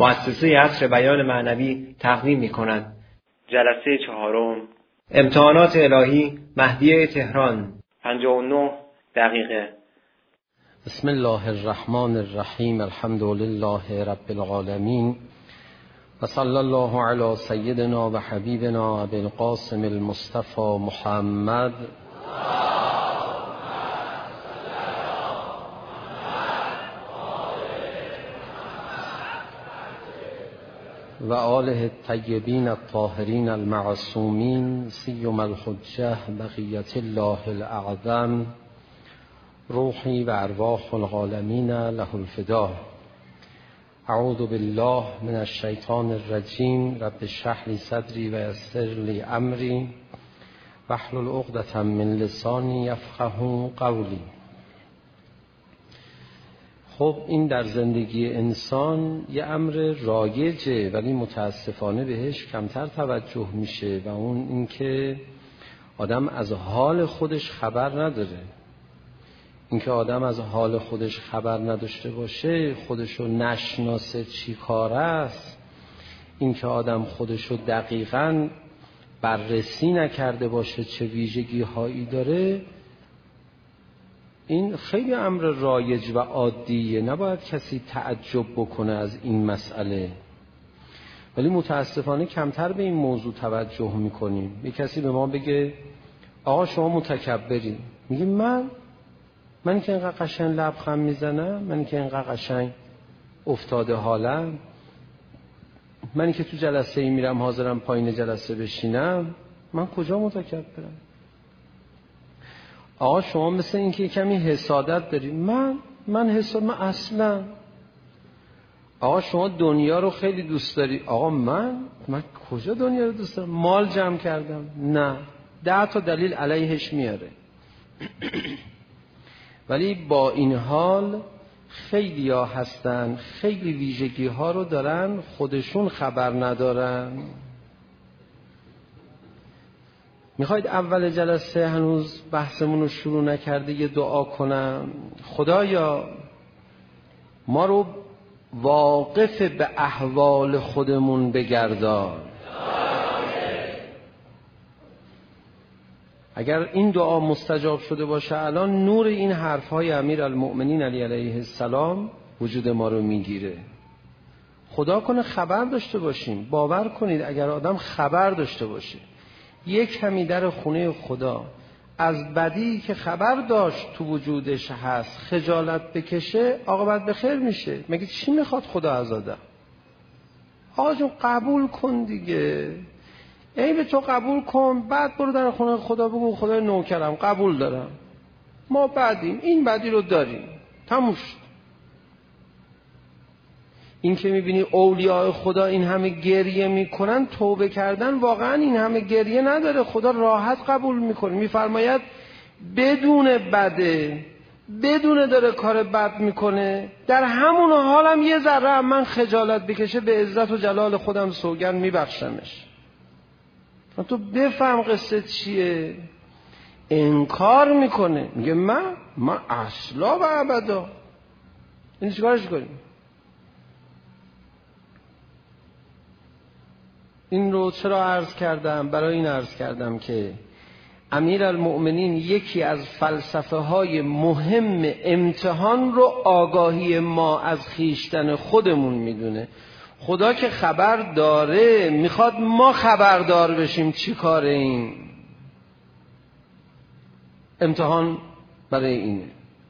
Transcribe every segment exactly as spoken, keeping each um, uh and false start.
مؤسسه عصر بیان معنوی تقدیم می‌کند. جلسه چهارم، امتحانات الهی مهدیه تهران، پنجاه و نه دقیقه. بسم الله الرحمن الرحیم. الحمد لله رب العالمین و صلی الله علی سیدنا و حبیبنا ابی القاسم المصطفى محمد و آله الطیبین الطاهرین المعصومین سیم الحجه بقیت الله الاعظم روحی و ارواح العالمین له الفدا. اعوذ بالله من الشیطان الرجیم. رب اشرح لی صدری و یسر لی امری واحلل عقدة من لسانی یفقهوا قولی. خب این در زندگی انسان یه امر رایجه، ولی متاسفانه بهش کمتر توجه میشه و اون اینکه آدم از حال خودش خبر نداره. اینکه آدم از حال خودش خبر نداشته باشه، خودشو نشناسه چی کار است، اینکه آدم خودشو دقیقاً بررسی نکرده باشه چه ویژگی هایی داره، این خیلی امر رایج و عادیه، نباید کسی تعجب بکنه از این مسئله. ولی متاسفانه کمتر به این موضوع توجه میکنیم. یه کسی به ما بگه آقا شما متکبری، میگیم من من که اینقدر قشنگ لبخند میزنم، من که اینقدر قشنگ افتاده حالم، من که تو جلسه ای میرم حاضرم پایین جلسه بشینم، من کجا متکبرم؟ آقا شما مثل این که کمی حسادت داری، من من حساد من اصلا. آقا شما دنیا رو خیلی دوست داری، آقا من من کجا دنیا رو دوست دارم؟ مال جمع کردم، نه. ده تا دلیل علیهش میاره. ولی با این حال خیلی ها هستن خیلی ویژگی ها رو دارن خودشون خبر ندارن. میخواید اول جلسه هنوز بحثمون رو شروع نکرده یه دعا کنم؟ خدایا ما رو واقف به احوال خودمون بگردان. اگر این دعا مستجاب شده باشه، الان نور این حرفهای امیرالمؤمنین علی علیه السلام وجود ما رو میگیره. خدا کنه خبر داشته باشیم. باور کنید اگر آدم خبر داشته باشه یک کمی در خونه خدا از بدی که خبر داشت تو وجودش هست خجالت بکشه، عاقبت به خیر میشه. مگه چی میخواد خدا از آدم؟ آقا جون قبول کن دیگه، ای به تو قبول کن، بعد برو در خونه خدا بگو خدای نوکرم قبول دارم، ما بعدیم این بدی رو داریم، تموم شد. این که میبینی اولیاء خدا این همه گریه میکنن، توبه کردن واقعا این همه گریه نداره، خدا راحت قبول میکنه. میفرماید بدون بده، بدون داره کار بد میکنه، در همون حالم یه ذره من خجالت بکشه، به عزت و جلال خودم سوگند میبخشمش. تو بفهم قصه چیه. انکار میکنه، میگه من من اصلا و ابدا. این چیکارش کنیم؟ این رو چرا عرض کردم؟ برای این عرض کردم که امیرالمؤمنین یکی از فلسفه های مهم امتحان رو آگاهی ما از خیشتن خودمون میدونه. خدا که خبر داره، میخواد ما خبردار بشیم چی کاره این. امتحان برای اینه.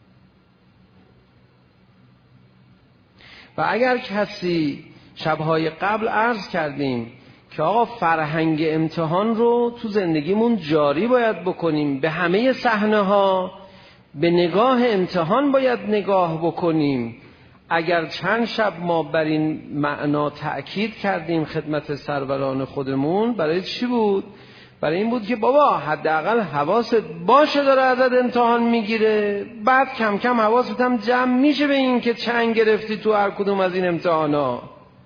و اگر کسی شبهای قبل عرض کردیم که آقا فرهنگ امتحان رو تو زندگیمون جاری باید بکنیم، به همه صحنه ها به نگاه امتحان باید نگاه بکنیم. اگر چند شب ما بر این معنا تأکید کردیم خدمت سروران خودمون، برای چی بود؟ برای این بود که بابا حداقل حواست باشه داره ازت امتحان میگیره، بعد کم کم حواست هم جمع میشه به این که چند گرفتی تو هر کدوم از این امتحانا.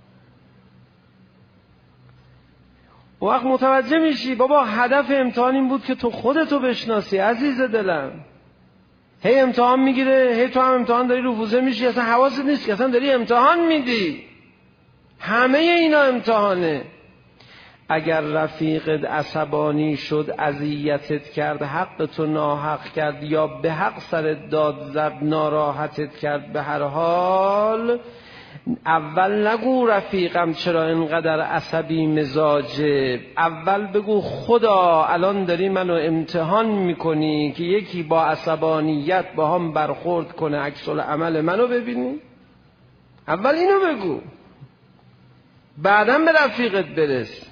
وقت متوجه میشی بابا هدف امتحان این بود که تو خودتو بشناسی عزیز دلم. هی امتحان میگیره، هی تو هم امتحان داری رفوزه میشی، اصلا حواست نیست که اصلا داری امتحان میدی. همه اینا امتحانه. اگر رفیقت عصبانی شد، اذیتت کرد، حق تو ناحق کرد یا به حق سرت داد زد، ناراحتت کرد، به هر حال اول نگو رفیقم چرا اینقدر عصبی مزاجه، اول بگو خدا الان داری منو امتحان میکنی که یکی با عصبانیت با هم برخورد کنه، عکس العمل منو ببینی. اول اینو بگو، بعداً به رفیقت برس.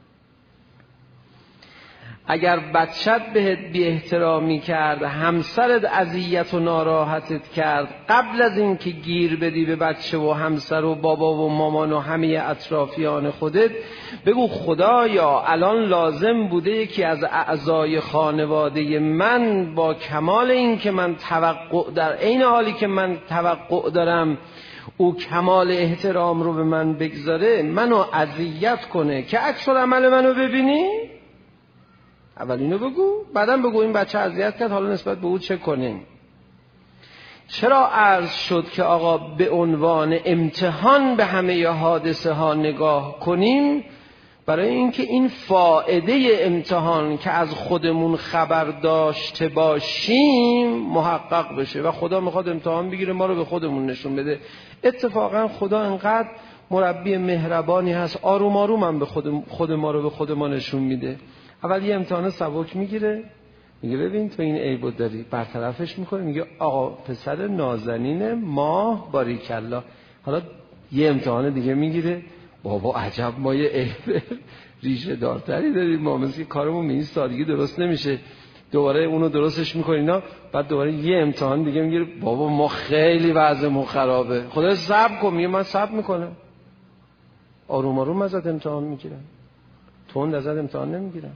اگر بچت بهت بی احترامی کرد، همسرت اذیت و ناراحتت کرد، قبل از این که گیر بدی به بچه و همسر و بابا و مامان و همه اطرافیان خودت، بگو خدایا الان لازم بوده یکی از اعضای خانواده من با کمال این که من توقع در عین حالی که من توقع دارم او کمال احترام رو به من بگذاره، منو اذیت کنه که عکس العمل منو ببینی. اول اینو بگو، بعداً بگو این بچه اذیت کرد، حالا نسبت به او چه کنیم. چرا عرض شد که آقا به عنوان امتحان به همه حادثه ها نگاه کنیم؟ برای اینکه این فائده امتحان که از خودمون خبر داشته باشیم محقق بشه و خدا میخواد امتحان بگیره ما رو به خودمون نشون بده. اتفاقا خدا انقدر مربی مهربانی هست، آروم آروم هم به خود, خود ما رو به خود ما نشون میده. اول یه امتحان سبک میگیره، میگه ببین تو این عیبو داری، برطرفش میکنه، میگه آقا پسر نازنین ماه باریکلا. حالا یه امتحان دیگه میگیره، بابا عجب ما یه عیب ریشه دارتری داریم، ما مثل کارمون به این سادگی درست نمیشه، دوباره اونو درستش میکنه اینا. بعد دوباره یه امتحان دیگه میگیره، بابا ما خیلی وضعمون خرابه، خدا صبر کن. میگه من صبر میکنم. آروم آروم ازت امتحان میگیرم، تند ازت امتحان نمیگیرم.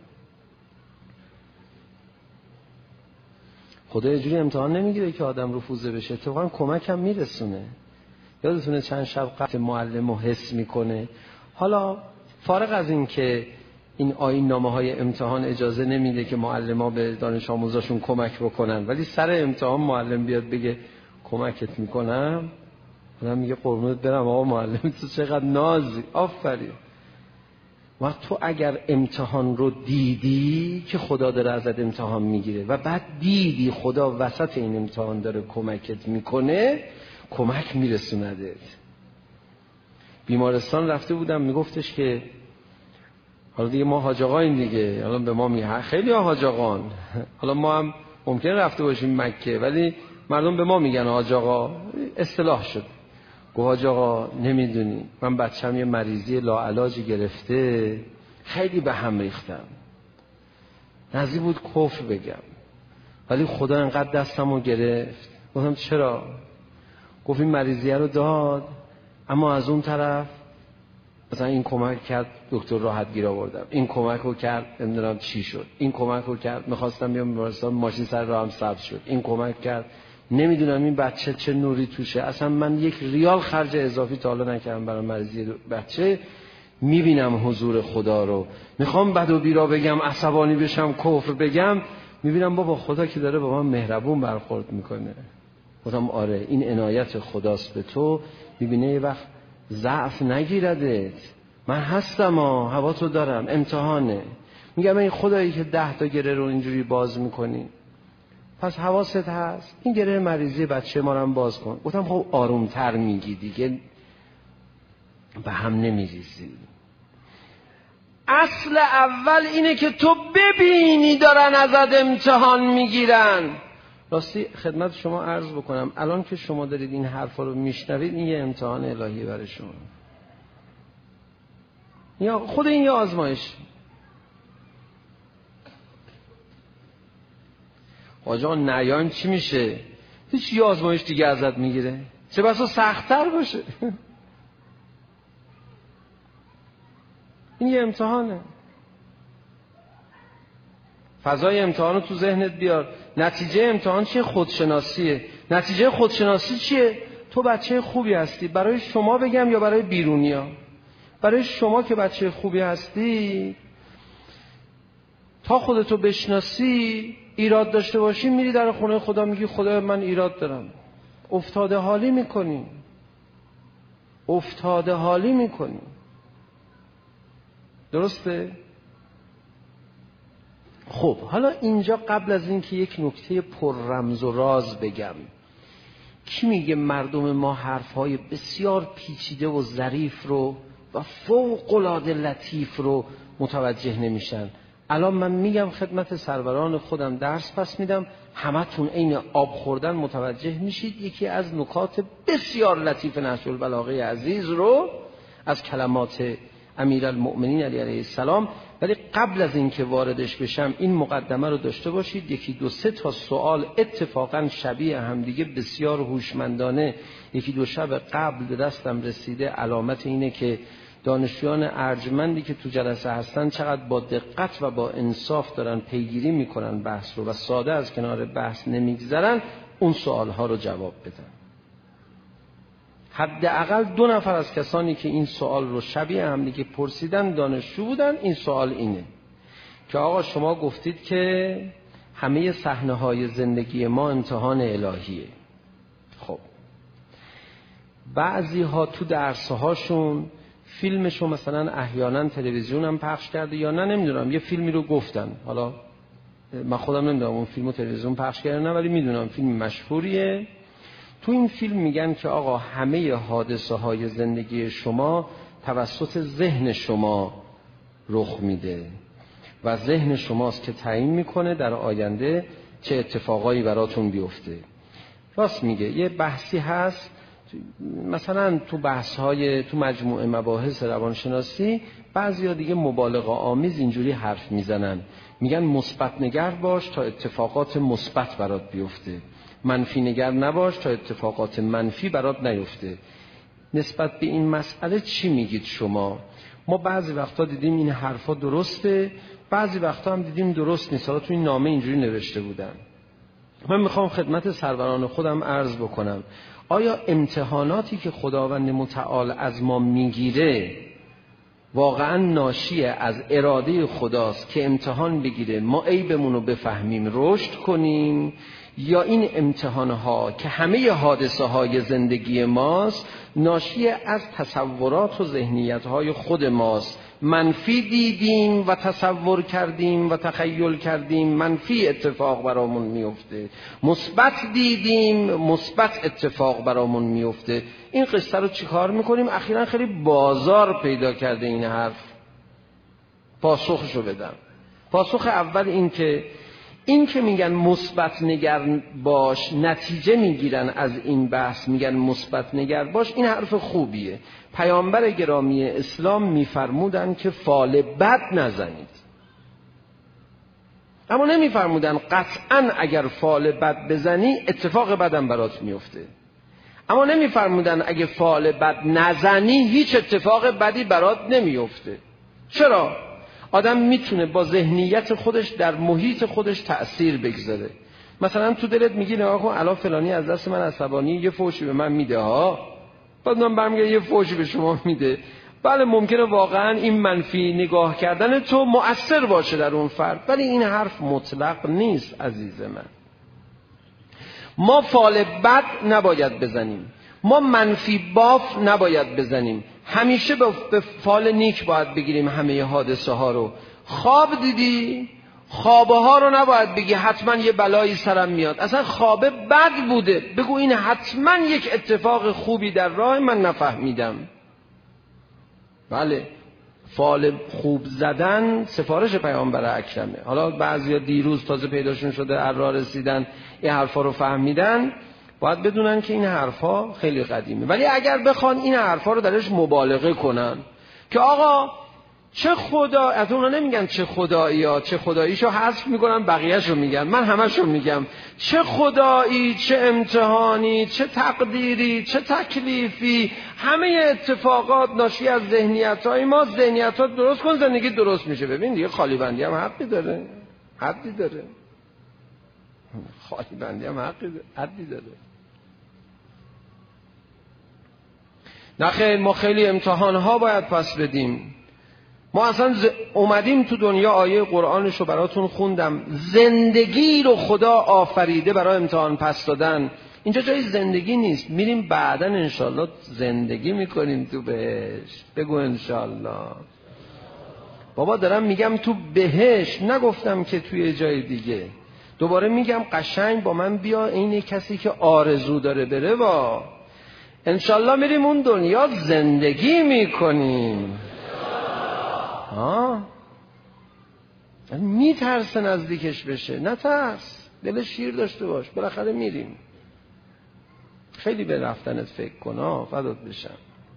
خدا اینجوری امتحان نمیگیره که آدم رفوزه بشه، اتفاقا کمک هم میرسونه. یادتونه چند شب قبل معلم رو حس میکنه. حالا فارغ از این که این آیین نامه های امتحان اجازه نمیده که معلم ها به دانش آموزاشون کمک بکنن، ولی سر امتحان معلم بیاد بگه کمکت میکنم، من میگه قربونت برم آقا معلم تو چقدر نازی، آفرین. وقت تو اگر امتحان رو دیدی که خدا داره ازت امتحان میگیره و بعد دیدی خدا وسط این امتحان داره کمکت میکنه، کمک میرسوندت. بیمارستان رفته بودم، میگفتش که حالا دیگه ما حاج آقاییم دیگه، حالا به ما میگه خیلی ها حاج آقان، حالا ما هم ممکنه رفته باشیم مکه ولی مردم به ما میگن حاج آقا، اصطلاح شد. گفت حاج آقا نمیدونی من بچم یه مریضی لاعلاجی گرفته، خیلی به هم ریختم، نزدیک بود کفر بگم ولی خدا انقدر دستمو گرفت. گفتم چرا؟ گفت این مریضیه رو داد اما از اون طرف مثلا این کمک کرد دکتر راحت گیر آوردم، این کمک رو کرد نمیدونم چی شد، این کمک رو کرد میخواستم بیام بیمارستان ماشین سر راهم سبز شد، این کمک کرد نمیدونم این بچه چه نوری توشه، اصلا من یک ریال خرج اضافی تا حالا نکردم برای مریضی بچه، میبینم حضور خدا رو، میخوام بد و بیرا بگم، عصبانی بشم، کفر بگم، میبینم بابا خدا که داره با من مهربون برخورد میکنه. گفتم آره این عنایت خداست به تو، میبینه یه وقت ضعف نگیردت، من هستم ها، هوا تو دارم، امتحانه. میگم این خدایی که ده تا گره رو اینجوری باز میکنی پس حواست هست، این گره مریضی بچه ما رو هم باز کن. گفتم خب آرومتر میگی دیگه، به هم نمیریزی. اصل اول اینه که تو ببینی دارن ازت امتحان میگیرن. راستی خدمت شما عرض بکنم الان که شما دارید این حرفا رو میشنوید، این یه امتحان الهی برای شما، یا خود این یه آزمایش. آجا نیایم چی میشه؟ هیچ یه آزمایش دیگه ازت میگیره، چه بسا سخت‌تر باشه. این یه امتحانه. فضای امتحان رو تو ذهنت بیار. نتیجه امتحان چیه؟ خودشناسیه. نتیجه خودشناسی چیه؟ تو بچه خوبی هستی. برای شما بگم یا برای بیرونیا؟ برای شما که بچه خوبی هستی، تا خودتو بشناسی، ایراد داشته باشی، میری در خونه خدا میگی خدا من ایراد دارم، افتاده حالی میکنی. افتاده حالی میکنیم. درسته؟ خب حالا اینجا قبل از اینکه یک نکته پر رمز و راز بگم، کی میگه مردم ما حرفهای بسیار پیچیده و ظریف رو و فوق العاده لطیف رو متوجه نمیشن؟ الان من میگم خدمت سروران خودم، درس پس میدم، همتون عین آب خوردن متوجه میشید یکی از نکات بسیار لطیف نهج البلاغه عزیز رو از کلمات امیرالمؤمنین علی علیه السلام. ولی قبل از اینکه واردش بشم این مقدمه رو داشته باشید، یکی دو سه تا سوال اتفاقا شبیه همدیگه بسیار هوشمندانه یکی دو شب قبل به دستم رسیده. علامت اینه که دانشجویان ارجمندی که تو جلسه هستن چقدر با دقت و با انصاف دارن پیگیری میکنن بحث رو و ساده از کنار بحث نمیگذرن اون سوالها رو جواب بدن. حداقل دو نفر از کسانی که این سوال رو شبیه هم دیگه پرسیدن دانشجو بودن. این سوال اینه که آقا شما گفتید که همه صحنه‌های زندگی ما امتحان الهیه. خب بعضی ها تو درس‌هاشون فیلمشو مثلا احیانا تلویزیون هم پخش کرده یا نه نمیدونم، یه فیلمی رو گفتن، حالا من خودم نمیدونم اون فیلمو تلویزیون پخش کرده نه، ولی میدونم فیلم مشهوریه. تو این فیلم میگن که آقا همه حادثه های زندگی شما توسط ذهن شما رخ میده و ذهن شماست که تعیین میکنه در آینده چه اتفاقایی براتون بیفته. راست میگه. یه بحثی هست مثلا تو بحث های تو مجموعه مباحث روانشناسی بعضیا دیگه مبالغه آمیز اینجوری حرف میزنن، میگن مثبت نگر باش تا اتفاقات مثبت برات بیفته، منفی نگر نباش تا اتفاقات منفی برات نیفته. نسبت به این مسئله چی میگید شما؟ ما بعضی وقتا دیدیم این حرفا درسته، بعضی وقتا هم دیدیم درست نیست. حالا تو این نامه اینجوری نوشته بودن. من میخوام خدمت سروران خودم عرض بکنم، آیا امتحاناتی که خداوند متعال از ما میگیره واقعا ناشی از اراده خداست که امتحان بگیره ما عیبمون رو بفهمیم رشد کنیم، یا این امتحانها که همه حادثه های زندگی ماست ناشی از تصورات و ذهنیت های خود ماست؟ منفی دیدیم و تصور کردیم و تخیل کردیم منفی اتفاق برامون میفته، مثبت دیدیم مثبت اتفاق برامون میفته. این قصه رو چیکار میکنیم؟ اخیراً خیلی بازار پیدا کرده این حرف. پاسخشو بدم. پاسخ اول این که این که میگن مثبت نگر باش نتیجه میگیرن از این بحث، میگن مثبت نگر باش، این حرف خوبیه. پیامبر گرامی اسلام میفرمودن که فال بد نزنید، اما نمیفرمودن قطعا اگر فال بد بزنی اتفاق بدم برات میفته. اما نمیفرمودن اگه فال بد نزنی هیچ اتفاق بدی برات نمیفته. چرا؟ آدم میتونه با ذهنیت خودش در محیط خودش تأثیر بگذاره. مثلا تو دلت میگی نگاه کن الان فلانی از دست من عصبانی یه فوشی به من میده ها، بعد من برمیگردم یه فوشی به شما میده. بله ممکنه واقعا این منفی نگاه کردن تو مؤثر باشه در اون فرد، ولی این حرف مطلق نیست عزیز من. ما فال بد نباید بزنیم، ما منفی باف نباید بزنیم، همیشه به فال نیک باید بگیریم همه حادثه ها رو. خواب دیدی؟ خوابه ها رو نباید بگی حتما یه بلایی سرم میاد، اصلا خوابه بد بوده بگو این حتما یک اتفاق خوبی در راه من نفهمیدم. بله فال خوب زدن سفارش پیامبر اکرمه. حالا بعضیا دیروز تازه پیداشون شده ارا رسیدن این حرفا رو فهمیدن، باید بدونن که این حرفا خیلی قدیمه. ولی اگر بخوان این حرفا رو درش مبالغه کنن که آقا چه خدا، از اونها نمیگن چه خدایی ها، چه خداییشو حذف میکنن بقیهشو میگن، من همشو میگم چه خدایی، چه امتحانی، چه تقدیری، چه تکلیفی، همه اتفاقات ناشی از ذهنیت های ما. ذهنیت ها درست کن زندگی درست میشه. ببین دیگه خالی بندی هم حقی داره، حدی داره، خالی بندی هم حقی داره، حدی داره. نخیر ما خیلی امتحان ها باید پس بدیم. ما اصلا ز... اومدیم تو دنیا، آیه قرآنش رو براتون خوندم، زندگی رو خدا آفریده برای امتحان پس دادن. اینجا جای زندگی نیست، میریم بعداً انشالله زندگی میکنیم تو بهشت. بگو انشالله. بابا دارم میگم تو بهشت، نگفتم که توی جای دیگه. دوباره میگم قشنگ با من بیا، اینه کسی که آرزو داره بره با انشالله میریم اون دنیا زندگی میکنیم. ها میترسه نزدیکش بشه، نترس، دل شیر داشته باش، بالاخره میریم. خیلی به رفتنت فکر کن ها، فدات بشم.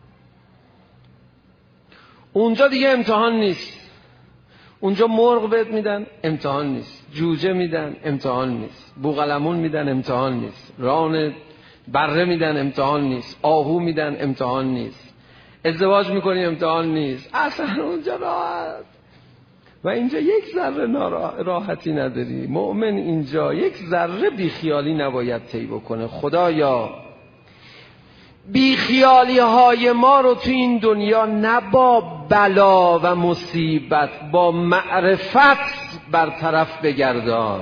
اونجا دیگه امتحان نیست. اونجا مرغ بهت میدن، امتحان نیست. جوجه میدن، امتحان نیست. بوقلمون میدن، امتحان نیست. ران بره میدن، امتحان نیست. آهو میدن، امتحان نیست. ازدواج میکنی، امتحان نیست. اصلا اونجا راحت. و اینجا یک ذره راحتی نداری. مؤمن اینجا یک ذره بیخیالی نباید طی بکنه. خدایا بیخیالی های ما رو تو این دنیا نه با بلا و مصیبت، با معرفت برطرف بگردان.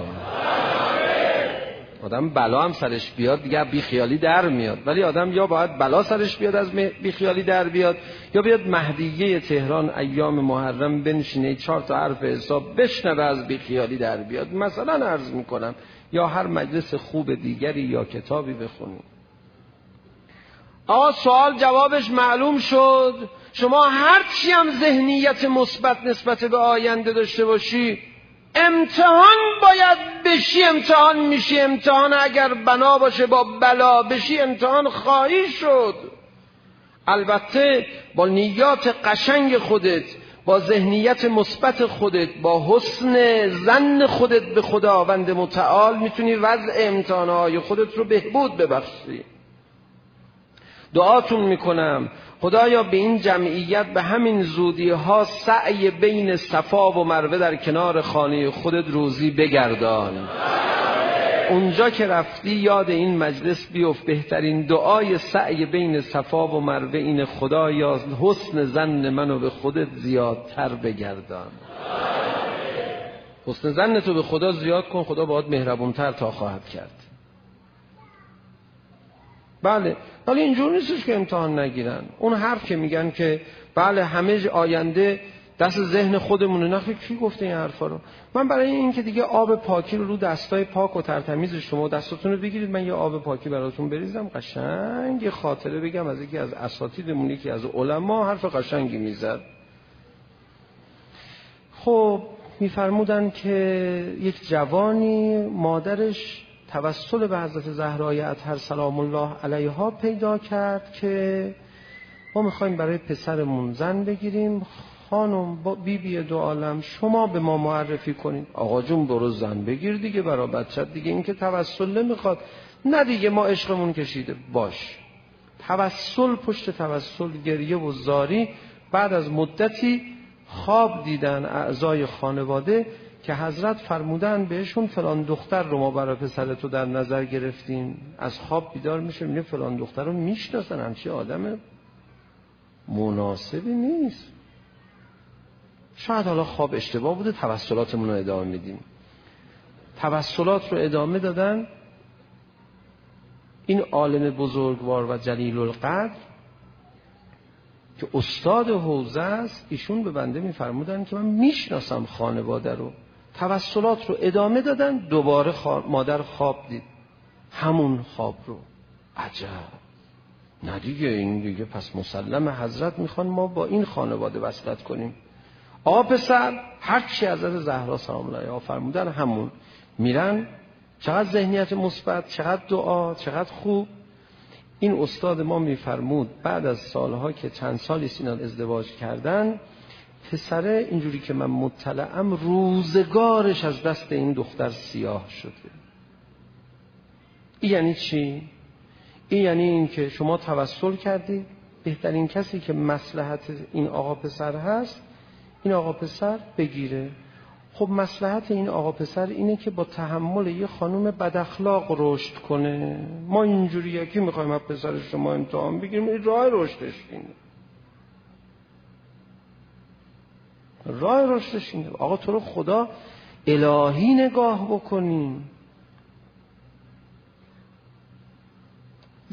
آدم بلا هم سرش بیاد دیگه بیخیالی در میاد، ولی آدم یا باید بلا سرش بیاد از بیخیالی در بیاد، یا بیاد مهدیه تهران ایام محرم بنشینه چهار تا حرف حساب بشنوه از بیخیالی در بیاد. مثلا عرض میکنم، یا هر مجلس خوب دیگری یا کتابی بخونیم. آقا سوال جوابش معلوم شد. شما هر چی هم ذهنیت مثبت نسبت به آینده داشته باشی، امتحان باید بشی، امتحان میشی. امتحان اگر بنا باشه با بلا بشی، امتحان خواهی شد. البته با نیات قشنگ خودت، با ذهنیت مثبت خودت، با حسن ظن خودت به خداوند متعال میتونی وضع امتحانهای خودت رو بهبود ببخشی. دعاتون میکنم خدایا به این جمعیت به همین زودی ها سعی بین صفا و مروه در کنار خانه خودت روزی بگردان. اونجا که رفتی یاد این مجلس بیفت. بهترین دعای سعی بین صفا و مروه این خدایا حسن ظن منو به خودت زیادتر بگردان. حسن ظن تو به خدا زیاد کن، خدا باهات مهربونتر تا خواهد کرد. بله، ولی اینجور نیستش که امتحان نگیرن. اون حرف که میگن که بله همه آینده دست ذهن خودمونه، نه کی گفته این حرفا رو؟ من برای این که دیگه آب پاکی رو رو دستای پاک و ترتمیز شما دستاتون رو بگیرید، من یه آب پاکی براتون بریزم قشنگ یه خاطره بگم از یکی از اساتیدمون، یکی از علما حرف قشنگی میزد. خب میفرمودن که یک جوانی مادرش توسل به حضرت زهرای اطهر سلام الله علیها پیدا کرد که ما میخوایم برای پسرمون زن بگیریم، خانم بی بی دو عالم شما به ما معرفی کنید. آقا جون برو زن بگیر دیگه برای بچت دیگه، این که توسل نمیخواد. نه دیگه ما عشقمون کشیده. باش. توسل پشت توسل، گریه و زاری. بعد از مدتی خواب دیدن اعضای خانواده که حضرت فرمودن بهشون فلان دختر رو ما برای پسرتو در نظر گرفتیم. از خواب بیدار میشه میگه فلان دختر رو میشناسن، همچی آدم مناسبی نیست. شاید حالا خواب اشتباه بوده، توسلاتمون رو ادامه میدیم. توسلات رو ادامه دادن. این عالم بزرگوار و جلیل القدر که استاد حوزه است، ایشون به بنده میفرمودن که من میشناسم خانواده رو. توسلات رو ادامه دادن. دوباره خواب مادر خواب دید، همون خواب رو. عجب، نه دیگه این دیگه پس مسلم حضرت میخوان ما با این خانواده وصلت کنیم. آقا پسر هر چی حضرت زهرا سلام الله علیها فرمودن همون. میرن، چقدر ذهنیت مثبت، چقدر دعا، چقدر خوب. این استاد ما میفرمود بعد از سالها که چند سالی سینان ازدواج کردن، پسره اینجوری که من مطلعم روزگارش از دست این دختر سیاه شده. این یعنی چی؟ این یعنی این که شما توسل کردید، بهترین کسی که مصلحت این آقا پسر هست این آقا پسر بگیره. خب مصلحت این آقا پسر اینه که با تحمل یه خانوم بد اخلاق رشد کنه. ما اینجوری یکی میخوایم از پسر شما امتحان بگیریم، این راه رشدش اینه. راه رشدش اینه. آقا تو رو خدا الهی نگاه بکنیم.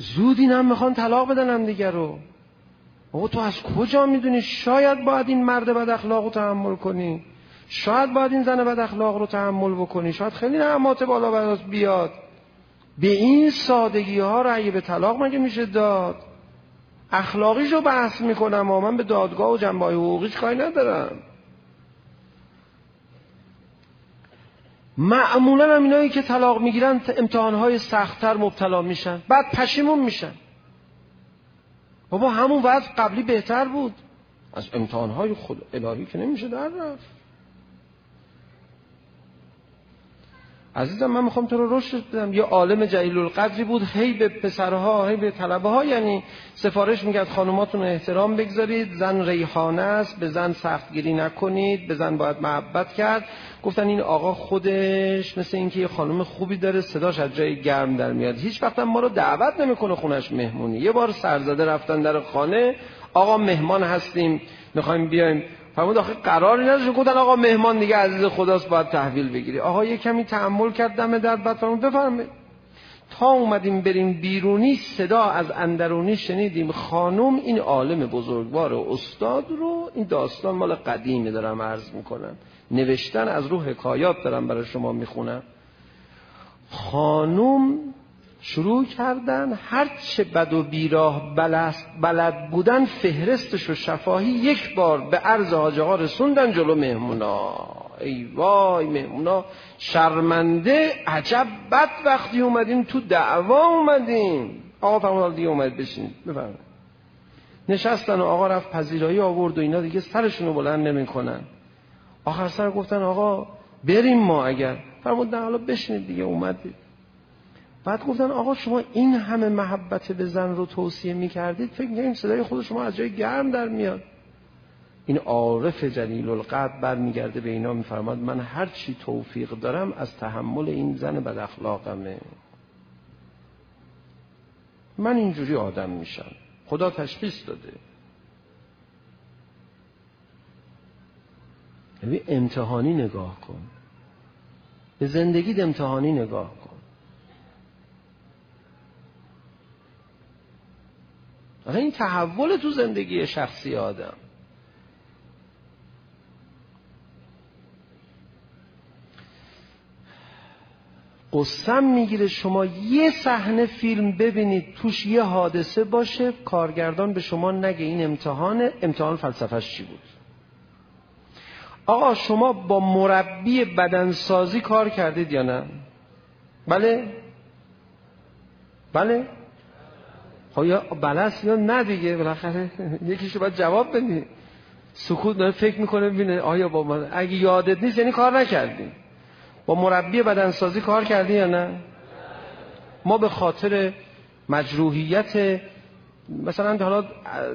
زود این هم میخوان طلاق بدن هم دیگر رو. آقا تو از کجا میدونی؟ شاید باید این مرد بد اخلاق رو تحمل کنی، شاید باید این زن بد اخلاق رو تحمل بکنی، شاید خیلی نعمات بالا برات بیاد. به این سادگی ها رأی به طلاق مگه میشه داد؟ اخلاقیشو بحث میکنم، من به دادگاه و جنبه‌های حقوقیش کاری ندارم. معمولا هم اینایی که طلاق میگیرن امتحانهای سخت‌تر مبتلا میشن، بعد پشیمون میشن. بابا همون وضع قبلی بهتر بود، از امتحانهای خود الهی که نمیشه در رفت. عزیزم من میخوام تو رو رشد بدم. یه عالم جلیل القدری بود، هی به پسرها هی به طلبه ها یعنی سفارش میکرد خانوماتون احترام بگذارید، زن ریحانه است، به زن سختگیری نکنید، به زن باید محبت کرد. گفتن این آقا خودش مثل اینکه یه خانم خوبی داره، صداش از جای گرم در میاد، هیچ وقت ما رو دعوت نمیکنه خونش مهمونی. یه بار سرزده رفتن در خانه، آقا مهمان هستیم میخوایم بیایم، فرمود آخه قراری نداشت. گفتن آقا مهمان دیگه عزیز خداست باید تحویل بگیری. آقا یه کمی تحمل کرد، دم در بعد فرمود بفرمایید. تا اومدیم بریم بیرونی صدا از اندرونی شنیدیم خانم این عالم بزرگوار و استاد رو، این داستان مال قدیمی دارم عرض میکنم، نوشتن از رو حکایات دارم برای شما میخونم. خانم شروع کردن هر چه بد و بیراه بلد بودن فهرستش و شفاهی یک بار به عرض حاج آقا رسوندن جلو مهمونا. ای وای مهمونا شرمنده، عجب بد وقتی اومدیم تو دعوا اومدیم. آقا فرمود دیگه اومد بشین بفرمایید. نشستن و آقا رفت پذیرایی آورد و اینا دیگه سرشونو بلند نمیکنن. آخر سر گفتن آقا بریم ما اگر. فرمود نه حالا بشینید دیگه اومدید. بعد گفتن آقا شما این همه محبت به زن رو توصیه میکردید، فکر میکنید صدای خود شما از جای گرم در میاد. این عارف جلیل القدر برمیگرده به اینا میفرماد من هر چی توفیق دارم از تحمل این زن بد اخلاقمه. من اینجوری آدم میشم، خدا تشخیص داده. ببین امتحانی نگاه کن، به زندگیت امتحانی نگاه کن. آخه این تحول تو زندگی شخصی آدم. قسم میگیره شما یه صحنه فیلم ببینید توش یه حادثه باشه، کارگردان به شما نگه این امتحانه، امتحان فلسفه‌اش چی بود. آقا شما با مربی بدنسازی کار کردید یا نه؟ بله؟ بله؟ خب یا بله است یا نه دیگه، بالاخره یکیشو باید جواب بدی. سکوت داره فکر میکنه ببینه آیا با من، اگه یادت نیست یعنی کار نکردی. با مربی بدنسازی کار کردی یا نه؟ ما به خاطر مجروحیت مثلا حالا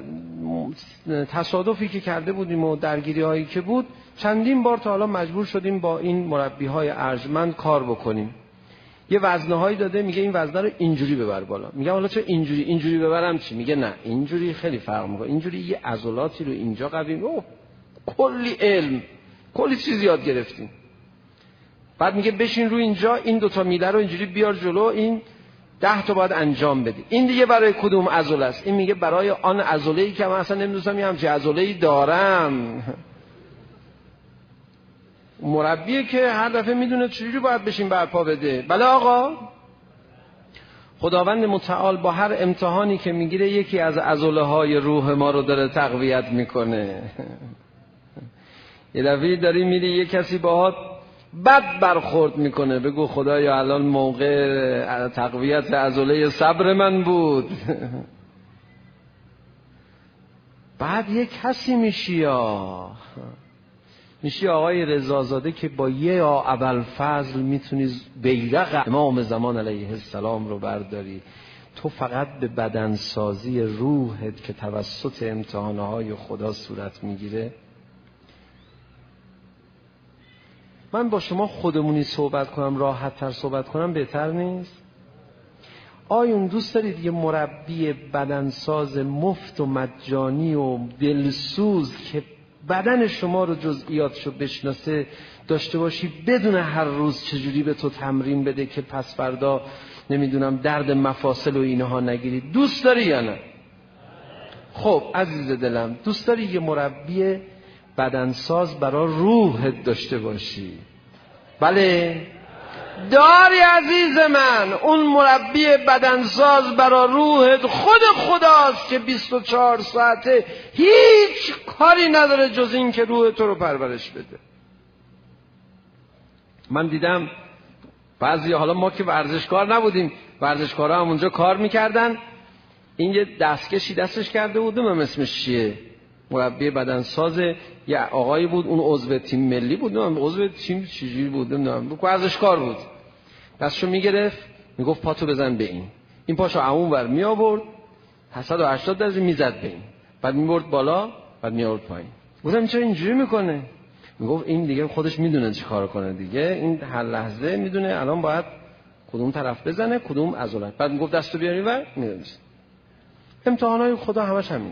تصادفی که کرده بودیم و درگیری هایی که بود، چندین بار تا حالا مجبور شدیم با این مربی های ارجمند کار بکنیم. یه وزنه هایی داده، میگه این وزنه رو اینجوری ببر بالا. میگه حالا چه اینجوری اینجوری ببرم چی؟ میگه نه اینجوری خیلی فرق میکنه، اینجوری یه عضلاتی رو اینجا قوی. اوه کلی علم، کلی چیز یاد گرفتیم. بعد میگه بشین رو اینجا، این دوتا میله رو اینجوری بیار جلو، این ده تا باید انجام بدی. این دیگه برای کدوم عضله است؟ این میگه برای آن عضله‌ای که من اصلا نمیدونم یه همچین عضله‌ای دارم. مربیه که هر دفعه میدونه چجوری باید بشین برپا بده. بله آقا، خداوند متعال با هر امتحانی که میگیره یکی از عضله‌های روح ما رو داره تقویت میکنه. یه دفعه داری میری یه کسی باهات بد برخورد میکنه، بگو خدایا الان موقع تقویت عضله صبر من بود. بعد یه کسی میشی یا میشی آقای رضازاده که با یه ابوالفضل میتونی بیرق امام زمان علیه السلام رو برداری. تو فقط به بدنسازی روحت که توسط امتحانهای خدا صورت میگیره. من با شما خودمونی صحبت کنم، راحت تر صحبت کنم بهتر نیست؟ آیون دوست دارید یه مربی بدنساز مفت و مجانی و دلسوز که بدن شما رو جزئیاتشو بشناسه داشته باشی، بدون هر روز چجوری به تو تمرین بده که پس فردا نمیدونم درد مفاصل و اینها نگیری. دوست داری یا نه؟ خب عزیز دلم، دوست داری یه مربی بدنساز برای روحت داشته باشی؟ بله داری عزیز من. اون مربی بدنساز برای روحت خود خداست که بیست و چهار ساعته هیچ کاری نداره جز این که روح تو رو پرورش بده. من دیدم بعضی، حالا ما که ورزشکار نبودیم، ورزشکارا هم اونجا کار میکردن، این یه دستکشی دستش کرده بودم، هم اسمش چیه، مربی بدنساز، یه آقایی بود، اون عضو تیم ملی بود، نه عضو تیم چجوری بود، نه ورزشکار بود، دستشو میگرفت میگفت پاتو بزن به این، این پاشو اون ور می آورد صد و هشتاد درجه میزد به این، بعد میبرد بالا، بعد می آورد پایین. گفتم چرا اینجوری میکنه؟ میگفت این دیگه خودش میدونه چی کار کنه دیگه، این هر لحظه میدونه الان باید کدوم طرف بزنه کدوم عضلات. بعد میگفت دستو بیاری ور میذاشت. امتحانای خدا همش همینه.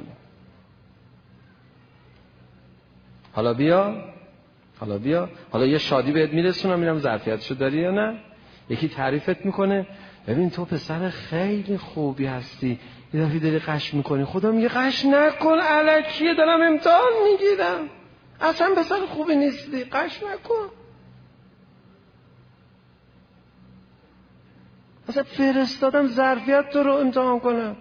حالا بیا حالا بیا حالا یه شادی بهت میرسونم، میرم ظرفیتشو داری یا نه. یکی تعریفت میکنه، ببین تو پسر خیلی خوبی هستی، یه دفعه داری قش میکنی، خدا میگه قش نکن، الکیه دارم امتحان میگیرم، اصلا پسر خوبی نیستی، قش نکن. اصلا فرستادم ظرفیت تو رو امتحان کنم.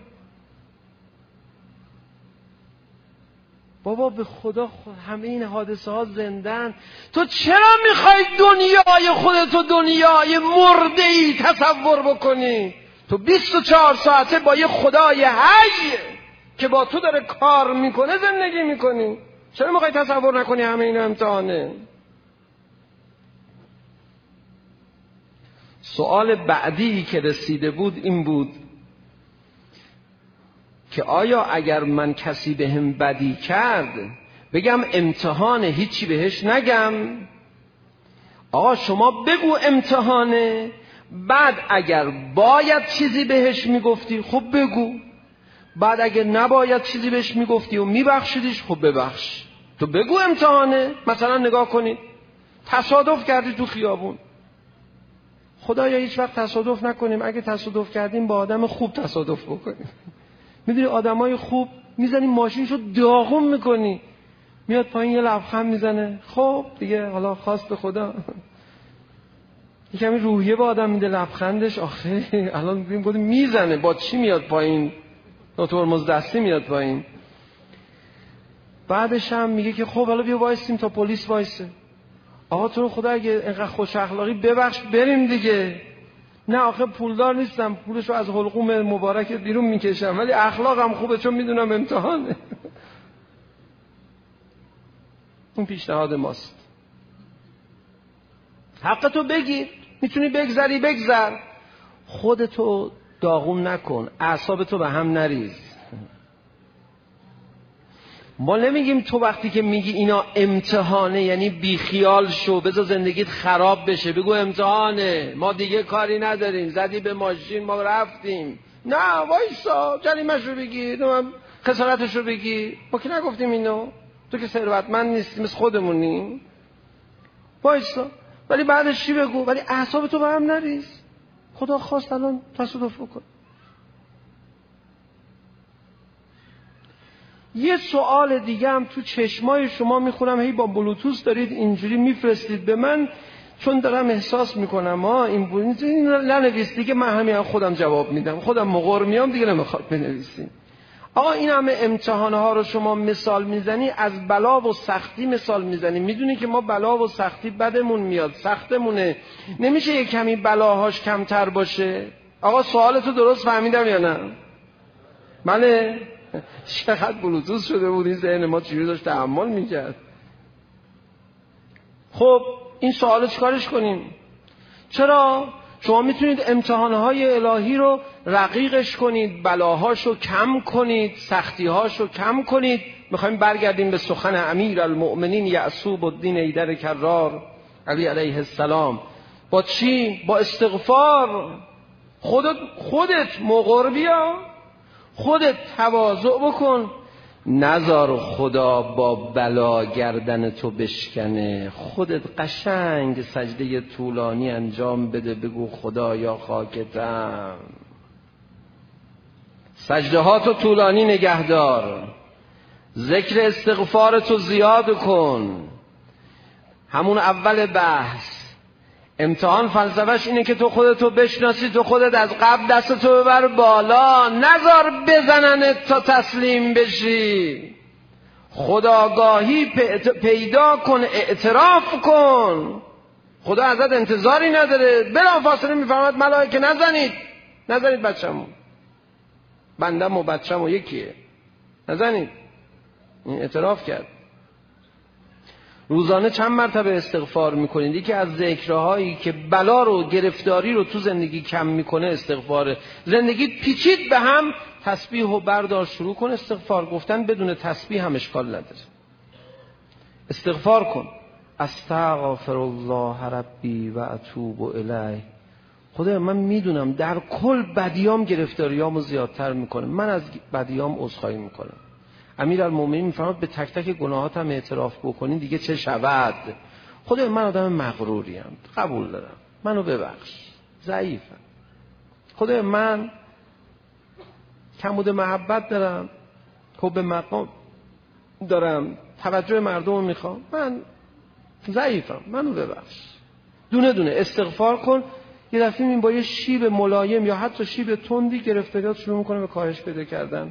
بابا به خدا خود همه این حادثه ها زندن. تو چرا میخوای دنیای خودتو دنیای مرده ای تصور بکنی؟ تو بیست و چهار ساعته با یه خدای حی که با تو داره کار میکنه زندگی میکنی. چرا میخوای تصور نکنی همه این امتحانه؟ سوال بعدی که رسیده بود این بود که آیا اگر من کسی به هم بدی کرد بگم امتحانه هیچی بهش نگم؟ آقا شما بگو امتحانه، بعد اگر باید چیزی بهش میگفتی خب بگو، بعد اگر نباید چیزی بهش میگفتی و میبخشیدیش خب ببخش. تو بگو امتحانه. مثلا نگاه کنید، تصادف کردی تو خیابون، خدایا هیچ وقت تصادف نکنیم، اگه تصادف کردیم با آدم خوب تصادف بکنیم. میدونی آدمای خوب میزنی ماشینشو داغون میکنی، میاد پایین یه لبخند میزنه، خب دیگه حالا خواست به خدا یه کمی روحیه به آدم میده لبخندش. آخه الان میگم میزنه، با چی میاد پایین؟ با ترمز دستی میاد پایین. بعدش هم میگه که خب حالا بیا وایسیم تا پلیس وایسه. آقا تو رو خدا اگه اینقدر خوش اخلاقی ببخش بریم دیگه. نه آخه پولدار نیستم، پولشو از حلقوم مبارک بیرون میکشم، ولی اخلاقم خوبه چون میدونم امتحانه. اون پیشنهاد ماست. حق تو بگیر، میتونی بگذری بگذر، خودتو داغون نکن، اعصابتو به هم نریز. ما نمیگیم تو وقتی که میگی اینا امتحانه یعنی بیخیال شو، بذار زندگیت خراب بشه، بگو امتحانه، ما دیگه کاری نداریم، زدی به ماشین ما رفتیم. نه وایسا جریمش رو بگیر، خسارتش رو بگیر، ما که نگفتیم اینو، تو که ثروتمند نیستی مثل خودمونی، وایسا. ولی بعدش چی بگو؟ ولی اعصابتو به هم نریز. خدا خواست الان تصادف بکن. یه سوال دیگه هم تو چشمای شما میخونم، هی با بلوتوث دارید اینجوری میفرستید به من، چون دارم احساس میکنم ها این بود این ننویس دیگه، من همین خودم جواب میدم، خودم مقر میام دیگه، نمیخواد بنویسیم. آقا این همه امتحانه ها رو شما مثال میزنی، از بلا و سختی مثال میزنی، میدونی که ما بلا و سختی بدمون میاد، سختمونه، نمیشه یک کمی بلاهاش کمتر باشه؟ آقا سوالتو درست فهمیدم یا نه؟ بله؟ چقدر بلوتوث شده بود این ذهن ما، چجوری داشت تحمل میکرد. خب این سوالو چیکارش کنیم؟ چرا؟ شما میتونید امتحانهای الهی رو رقیقش کنید، بلاهاشو کم کنید، سختیهاشو کم کنید. میخوایم برگردیم به سخن امیر المؤمنین یعصوب الدین ایدر کرار علی علیه السلام. با چی؟ با استغفار. خودت خودت مقر بیا، خودت تواضع بکن، نذار خدا با بلا گردن تو بشکنه. خودت قشنگ سجده طولانی انجام بده، بگو خدایا خاکتم. سجده ها تو طولانی نگهدار، ذکر استغفار تو زیاد کن. همون اول بحث امتحان فلسفهش اینه که تو خودتو بشناسی، تو خودت از قبل دستتو ببر بالا، نذار بزننت تا تسلیم بشی. خداگاهی پیدا کن، اعتراف کن. خدا ازت انتظاری نداره. بلافاصله میفرماد ملائکه نزنید، نزنید بچه‌مو، بندم و بچه‌مو یکیه، نزنید. این اعتراف کرد. روزانه چند مرتبه استغفار میکنید؟ یکی از ذکرهایی که بلا رو، گرفتاری رو تو زندگی کم میکنه استغفاره. زندگی پیچید به هم، تسبیح و بردار شروع کن استغفار گفتن. بدون تسبیح هم اشکال نداره، استغفار کن. استغفر الله ربی و اتوب الیه. خدایا من میدونم در کل بدیام گرفتاریامو زیادتر میکنه، من از بدیام عذرخواهی میکنم. امیرالمومنین میفرماد به تک تک گناهاتم اعتراف بکنین دیگه چه شود. خدایا من آدم مغروریم، قبول دارم، منو ببخش، ضعیفم. خدایا من کمبود محبت دارم، حب مقام دارم، توجه مردم رو میخوام، من ضعیفم، منو ببخش. دونه دونه استغفار کن. یه دفعه این با یه شیب ملایم یا حتی شیب تندی گرفتاریات شروع میکنه به کاهش پیدا کردن.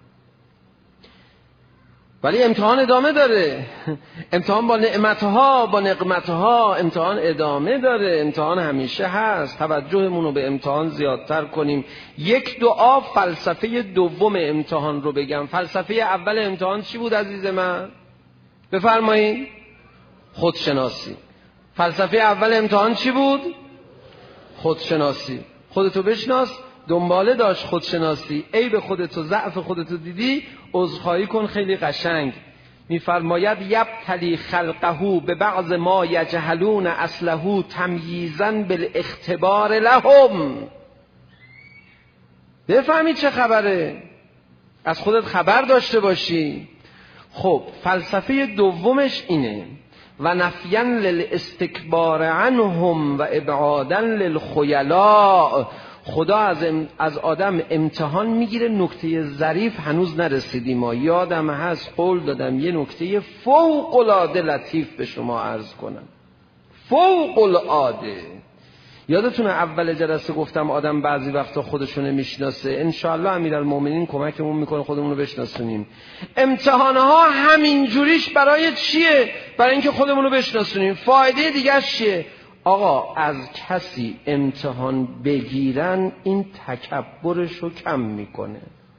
ولی امتحان ادامه داره. امتحان با نعمتها، با نقمتها امتحان ادامه داره. امتحان همیشه هست. توجهمون رو به امتحان زیادتر کنیم. یک دعا فلسفه دوم امتحان رو بگم. فلسفه اول امتحان چی بود عزیز من؟ بفرمایید. خودشناسی. فلسفه اول امتحان چی بود؟ خودشناسی. خودتو بشناس. دنباله داشت خودشناسی. عیب خودتو، ضعف خودتو دیدی، عذرخواهی کن. خیلی قشنگ میفرماید یبتلی خلقه به بعض ما یجهلون اصله تمییزا بالاختبار لهم. بفهمی چه خبره، از خودت خبر داشته باشی. خب فلسفه دومش اینه و نفیا للاستکبار عنهم و ابعادا للخیلاء. خدا از, ام... از آدم امتحان میگیره. نکته ظریف هنوز نرسیدیم. ما یادم هست قول دادم یه نکته فوق العاده لطیف به شما عرض کنم، فوق العاده. یادتونه اول جلسه گفتم آدم بعضی وقتا خودشونه میشناسه. انشاءالله امیرالمومنین کمکمون میکنه خودمون رو بشناسونیم. امتحانها همین جوریش برای چیه؟ برای اینکه خودمون رو بشناسونیم. فایده دیگه چیه؟ آقا از کسی امتحان بگیرن این تکبرش رو کم میکنه.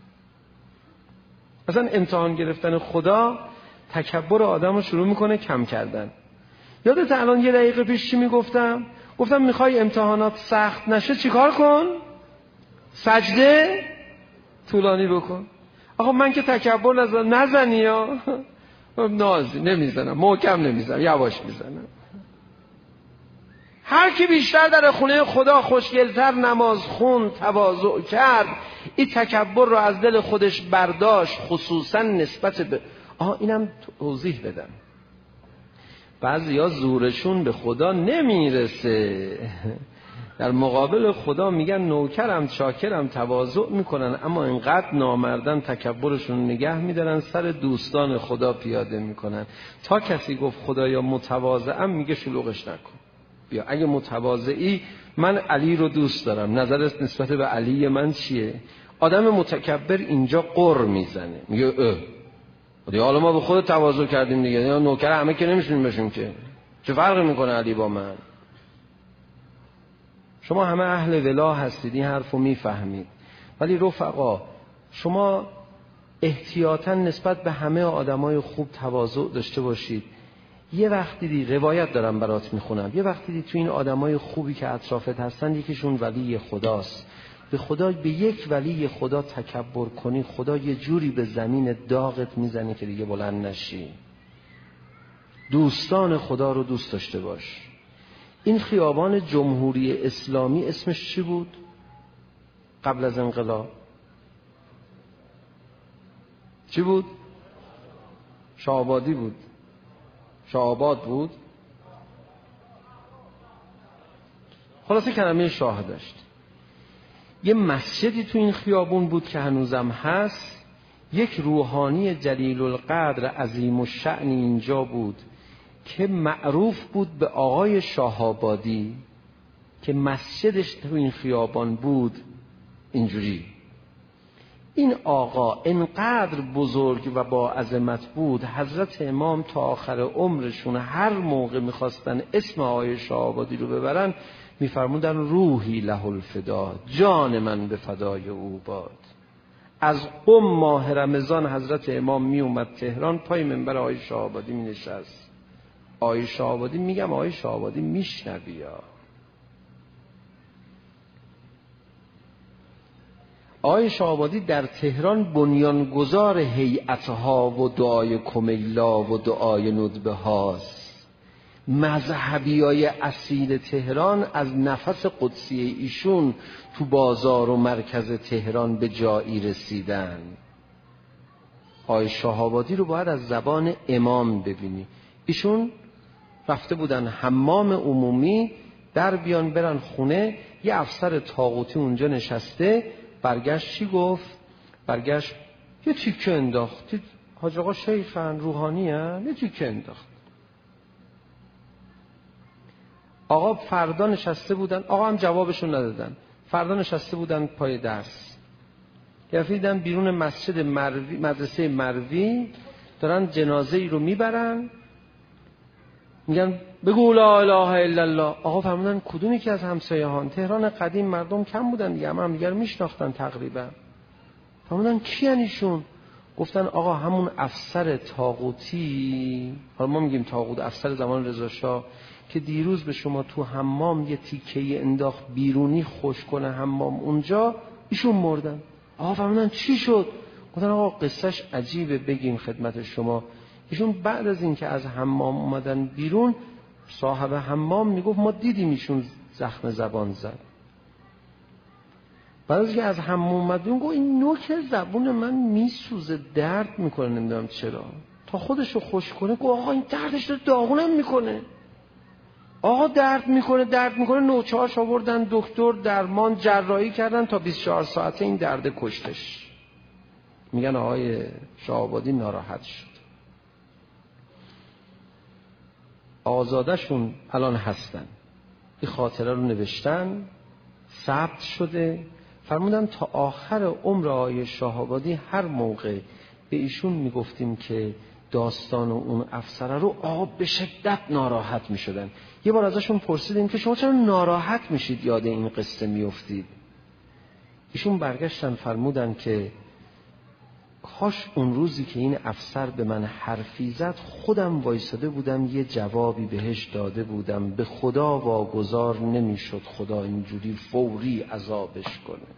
اصلا امتحان گرفتن خدا تکبر آدم رو شروع میکنه کم کردن. یادت الان یه دقیقه پیش چی میگفتم؟ گفتم میخوای امتحانات سخت نشه چیکار کن؟ سجده طولانی بکن. آقا من که تکبر نزنم. نزنی یا نازی نمیزنم، محکم نمیزنم، یواش میزنم. هر کی بیشتر در خونه خدا خوشگلتر نماز خون، تواضع کرد، این تکبر رو از دل خودش برداشت، خصوصا نسبت به آها اینم توضیح بدم. بعضیا زورشون به خدا نمیرسه، در مقابل خدا میگن نوکرم، چاکرم، تواضع میکنن، اما اینقدر نامردن تکبرشون نگه میدارن، سر دوستان خدا پیاده میکنن. تا کسی گفت خدایا متواضعم، میگه شلوغش نکن. بیا اگه متواضعی، من علی رو دوست دارم، نظرت نسبت به علی من چیه؟ آدم متکبر اینجا قر میزنه، میگه اه دیگه حالا ما به خود تواضع کردیم دیگه، یا نوکر همه که نمیشونیم بشیم که، چه فرقی میکنه علی با من؟ شما همه اهل ولا هستید، این حرفو میفهمید، ولی رفقا شما احتیاطاً نسبت به همه آدمای خوب تواضع داشته باشید. یه وقت دیدی، روایت دارم برات میخونم، یه وقت دیدی تو این آدمای خوبی که اطرافت هستن یکیشون ولی خداست، به خدا، به یک ولی خدا تکبر کنی، خدا یه جوری به زمین داغت میزنه که دیگه بلند نشی. دوستان خدا رو دوست داشته باش. این خیابان جمهوری اسلامی اسمش چی بود قبل از انقلاب؟ چی بود؟ شاهآبادی بود، شاهآباد بود. خلاصه کلمه شاه داشت. یه مسجدی تو این خیابون بود که هنوزم هست. یک روحانی جلیل القدر عظیم الشأن اینجا بود که معروف بود به آقای شاهآبادی، که مسجدش تو این خیابان بود. اینجوری این آقا انقدر بزرگ و با عظمت بود، حضرت امام تا آخر عمرشون هر موقع میخواستن اسم آقای شاهآبادی رو ببرن میفرمودن روحی له الفدا، جان من به فدای او باد. از قم ماه رمضان حضرت امام می اومد تهران، پای منبر آقای شاهآبادی می نشست. آقای شاهآبادی، میگم آقای شاهآبادی میشنوی ها، آقای شاهآبادی در تهران بنیانگذار هیئتها و دعای کمیلا و دعای ندبه هاست. مذهبیای اصیل تهران از نفس قدسی ایشون تو بازار و مرکز تهران به جایی رسیدن. آقای شاهآبادی رو باید از زبان امام ببینی. ایشون رفته بودن حمام عمومی، در بیان برن خونه، یه افسر طاغوتی اونجا نشسته. برگشت چی گفت؟ برگشت یه تیکه انداخت. حاج آقا شیخن روحانی هن؟ یه تیکه انداخت. آقا فردا نشسته بودن، آقا هم جوابشون ندادن، فردا نشسته بودن پای درس. یه دیدن بیرون مسجد مروی، مدرسه مروی، دارن جنازه ای رو میبرن، میگن بگو لا اله الا الله. آقا فرمودن کدومی که از همسایه‌هان؟ تهران قدیم مردم کم بودن دیگه، هم همدیگه رو میشناختن تقریبا. فرمودن کی انیشون؟ گفتن آقا همون افسر طاغوتی، حالا ما میگیم طاغوت، افسر زمان رضا شاه، که دیروز به شما تو حمام یه تیکه انداخت بیرونی خوش کنه حمام اونجا، ایشون مردن. آقا فرمودن چی شد؟ گفتن آقا قصهش عجیبه بگیم خدمت شما. ایشون بعد از این که از حمام اومدن بیرون، صاحب حمام میگفت ما دیدیم ایشون زخم زبان زد. بعد از که از حمام اومدن گفت این نوک زبون من میسوزه، درد میکنه، نمیدونم چرا. تا خودشو خوش کنه گفت آقا این دردش رو داغونم میکنه. آقا درد میکنه درد میکنه نوچه‌هاش آوردن دکتر، درمان، جراحی کردن، تا بیست و چهار ساعته این درد کشتش. میگن آقای شاهآبادی ناراحت شد. آزادشون الان هستن، این خاطره رو نوشتن، ثبت شده. فرمودن تا آخر عمر آقای شاهآبادی هر موقع به ایشون میگفتیم که داستان اون افسره رو، آقا به شدت ناراحت میشدن. یه بار ازشون پرسیدیم که شما چرا ناراحت میشید یاد این قصه میافتید؟ ایشون برگشتن فرمودن که کاش اون روزی که این افسر به من حرفی زد خودم وایساده بودم یه جوابی بهش داده بودم، به خدا واگذار نمیشد خدا اینجوری فوری عذابش کنه.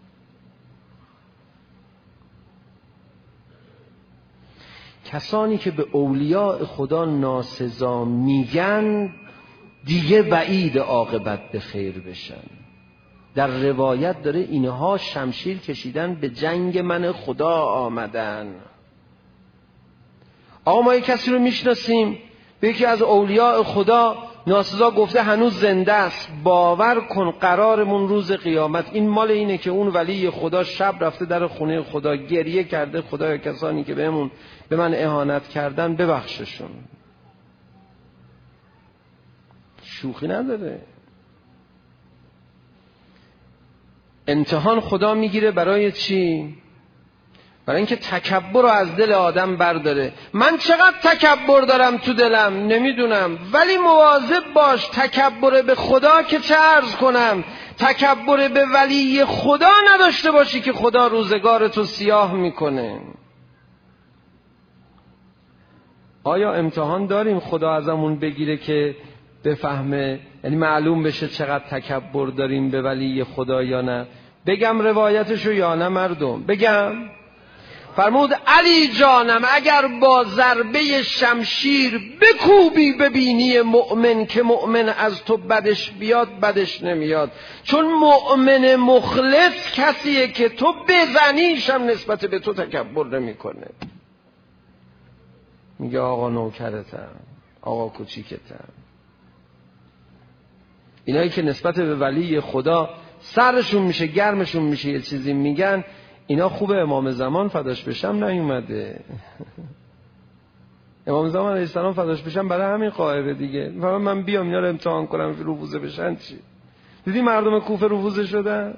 کسانی که به اولیاء خدا ناسزا میگن دیگه بعید عاقبت به خیر بشن. در روایت داره اینها شمشیر کشیدن به جنگ من خدا آمدن. آقا ما یک کسی رو میشناسیم به یکی از اولیاء خدا ناسزا گفته هنوز زنده است، باور کن قرارمون روز قیامت این مال اینه که اون ولی خدا شب رفته در خونه خدا گریه کرده خدایا کسانی که بهمون به من اهانت کردن ببخششون. شوخی نداره. امتحان خدا میگیره برای چی؟ برای اینکه تکبر رو از دل آدم برداره. من چقدر تکبر دارم تو دلم نمیدونم، ولی مواظب باش تکبر به خدا که چه عرض کنم، تکبر به ولی خدا نداشته باشی که خدا روزگارتو سیاه میکنه. آیا امتحان داریم خدا ازمون بگیره که بفهمه، یعنی معلوم بشه چقدر تکبر داریم به ولی خدا یا نه؟ بگم روایتشو یا نه مردم؟ بگم؟ فرمود علی جانم اگر با ضربه شمشیر بکوبی ببینی مؤمن که مؤمن از تو بدش بیاد بدش نمیاد، چون مؤمن مخلص کسیه که تو بزنیش هم نسبت به تو تکبر نمی کنه. میگه آقا نوکرتم، آقا کوچیکتم. اینایی که نسبت به ولی خدا سرشون میشه گرمشون میشه یه چیزی میگن، اینا خوبه امام زمان فداش بشم نیومده. امام زمان علیه السلام فداش بشم برای همین قاعده دیگه، فقط من بیام اینا رو امتحان کنم که رفوزه بشن چی؟ دیدی مردم کوفه رفوزه شدن؟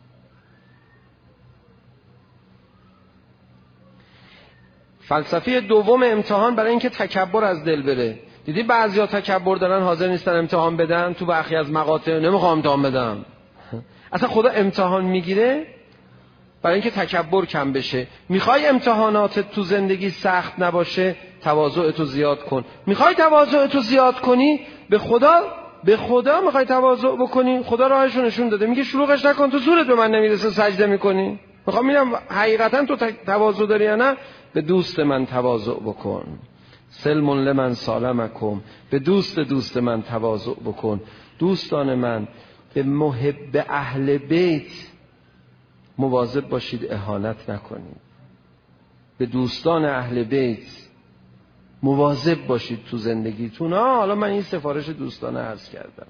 فلسفه دوم امتحان برای اینکه تکبر از دل بره. دیدی بعضیا تکبر دارن حاضر نیستن امتحان بدن، تو برخی از مقاطع نمیخوام امتحان بدم. اصلا خدا امتحان میگیره برای اینکه تکبر کم بشه. میخوای امتحانات تو زندگی سخت نباشه، تواضع تو زیاد کن. میخوای تواضع تو زیاد کنی، به خدا به خدا میخوای تواضع بکنی، خدا راهشو نشون داده، میگه شلوغش نکن، تو زورت به من نمیرسه سجده میکنی. میخوام ببینم حقیقتا تو تواضع داری یا نه، به دوست من تواضع بکن. سلم لمن سالمکم، به دوست دوست من تواضع بکن. دوستان من، به محب اهل بیت مواظب باشید اهانت نکنید. به دوستان اهل بیت مواظب باشید تو زندگیتون. ها حالا من این سفارش دوستانه عرض کردم.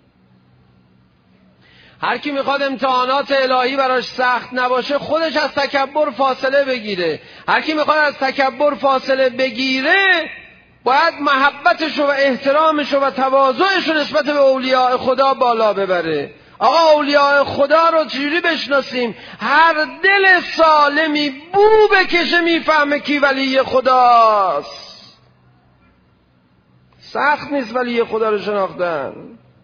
هر کی میخواد امتحانات الهی براش سخت نباشه، خودش از تکبر فاصله بگیره. هر کی میخواد از تکبر فاصله بگیره، باید محبتش و احترامش و تواضعش نسبت به اولیاء خدا بالا ببره. آقا اولیاء خدا رو چجوری بشناسیم؟ هر دل سالمی بو بکشه میفهمه کی ولی خداست. سخت نیست ولی خدا رو شناختن.